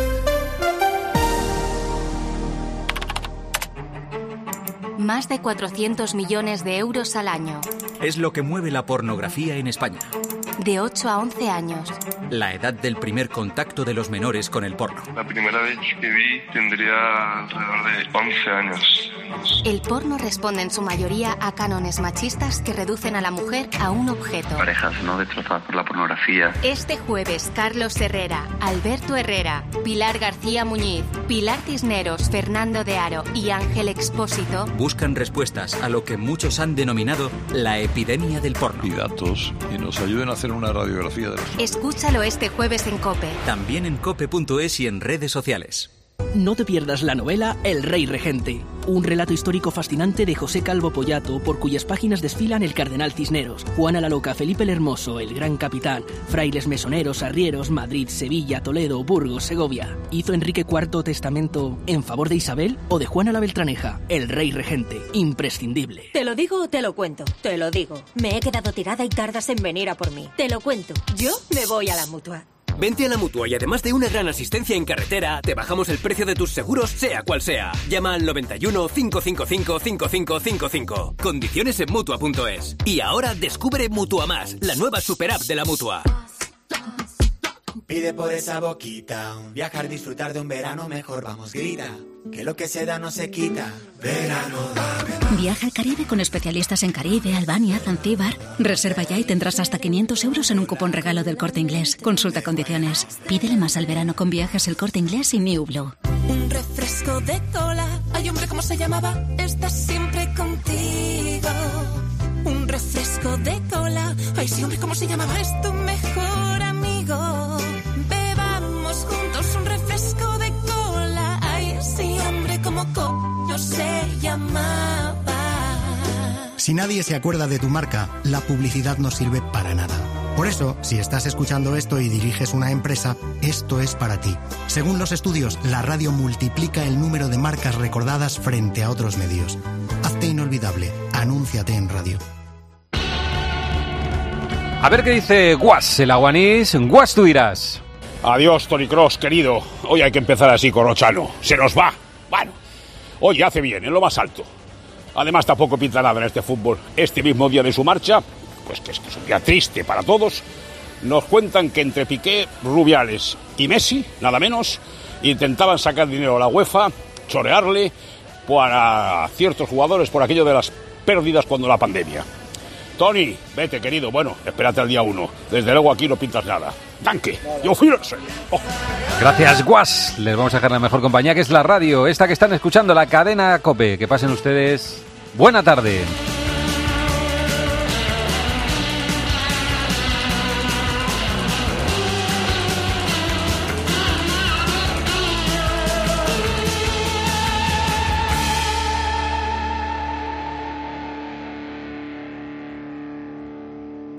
Más de 400 millones de euros al año. Es lo que mueve la pornografía en España. De 8 a 11 años. La edad del primer contacto de los menores con el porno. La primera vez que vi tendría alrededor de 11 años. El porno responde en su mayoría a cánones machistas que reducen a la mujer a un objeto. Parejas, ¿no?, destrozadas por la pornografía. Este jueves, Carlos Herrera, Alberto Herrera, Pilar García Muñiz, Pilar Cisneros, Fernando de Aro y Ángel Expósito buscan respuestas a lo que muchos han denominado la epidemia del porno. Y datos, y nos ayuden a hacer una radiografía de los... Escúchalo este jueves en COPE. También en cope.es y en redes sociales. No te pierdas la novela El Rey Regente, un relato histórico fascinante de José Calvo Pollato, por cuyas páginas desfilan el cardenal Cisneros, Juana la Loca, Felipe el Hermoso, el Gran Capitán, frailes mesoneros, arrieros, Madrid, Sevilla, Toledo, Burgos, Segovia. ¿Hizo Enrique IV testamento en favor de Isabel o de Juana la Beltraneja? El Rey Regente, imprescindible. ¿Te lo digo o te lo cuento? Te lo digo. Me he quedado tirada y tardas en venir a por mí. Te lo cuento. Yo me voy a la Mutua. Vente a la Mutua y además de una gran asistencia en carretera, te bajamos el precio de tus seguros, sea cual sea. Llama al 91 555 5555. Condiciones en Mutua.es. Y ahora descubre Mutua Más, la nueva super app de la Mutua. Pide por esa boquita, viajar, disfrutar de un verano mejor, vamos, grita, que lo que se da no se quita. Verano da. Viaja al Caribe con especialistas en Caribe, Albania, Zanzíbar. Reserva ya y tendrás hasta 500 euros en un cupón regalo del Corte Inglés. Consulta condiciones. Pídele más al verano con Viajes El Corte Inglés y New Blue. Un refresco de cola. Ay, hombre, ¿cómo se llamaba? Está siempre contigo. Un refresco de cola. Ay, sí, hombre, ¿cómo se llamaba? Es tu mejor amigo. Bebamos juntos un refresco de cola. Ay, sí, hombre, ¿cómo se llamaba? Si nadie se acuerda de tu marca, la publicidad no sirve para nada. Por eso, si estás escuchando esto y diriges una empresa, esto es para ti. Según los estudios, la radio multiplica el número de marcas recordadas frente a otros medios. Hazte inolvidable. Anúnciate en radio. A ver qué dice Guas, el aguanís. Guas, tú dirás. Adiós, Toni Kroos, querido. Hoy hay que empezar así, Corrochano. Se nos va. Bueno, hoy hace bien, en lo más alto. Además, tampoco pinta nada en este fútbol. Este mismo día de su marcha, pues que es un día triste para todos, nos cuentan que entre Piqué, Rubiales y Messi, nada menos, intentaban sacar dinero a la UEFA, chorearle para ciertos jugadores por aquello de las pérdidas cuando la pandemia. Tony, vete, querido. Bueno, espérate al día 1. Desde luego aquí no pintas nada. ¡Danke! ¡Yo oh. Gracias, Guas. Les vamos a dejar la mejor compañía, que es la radio. Esta que están escuchando, la cadena COPE. Que pasen ustedes buena tarde.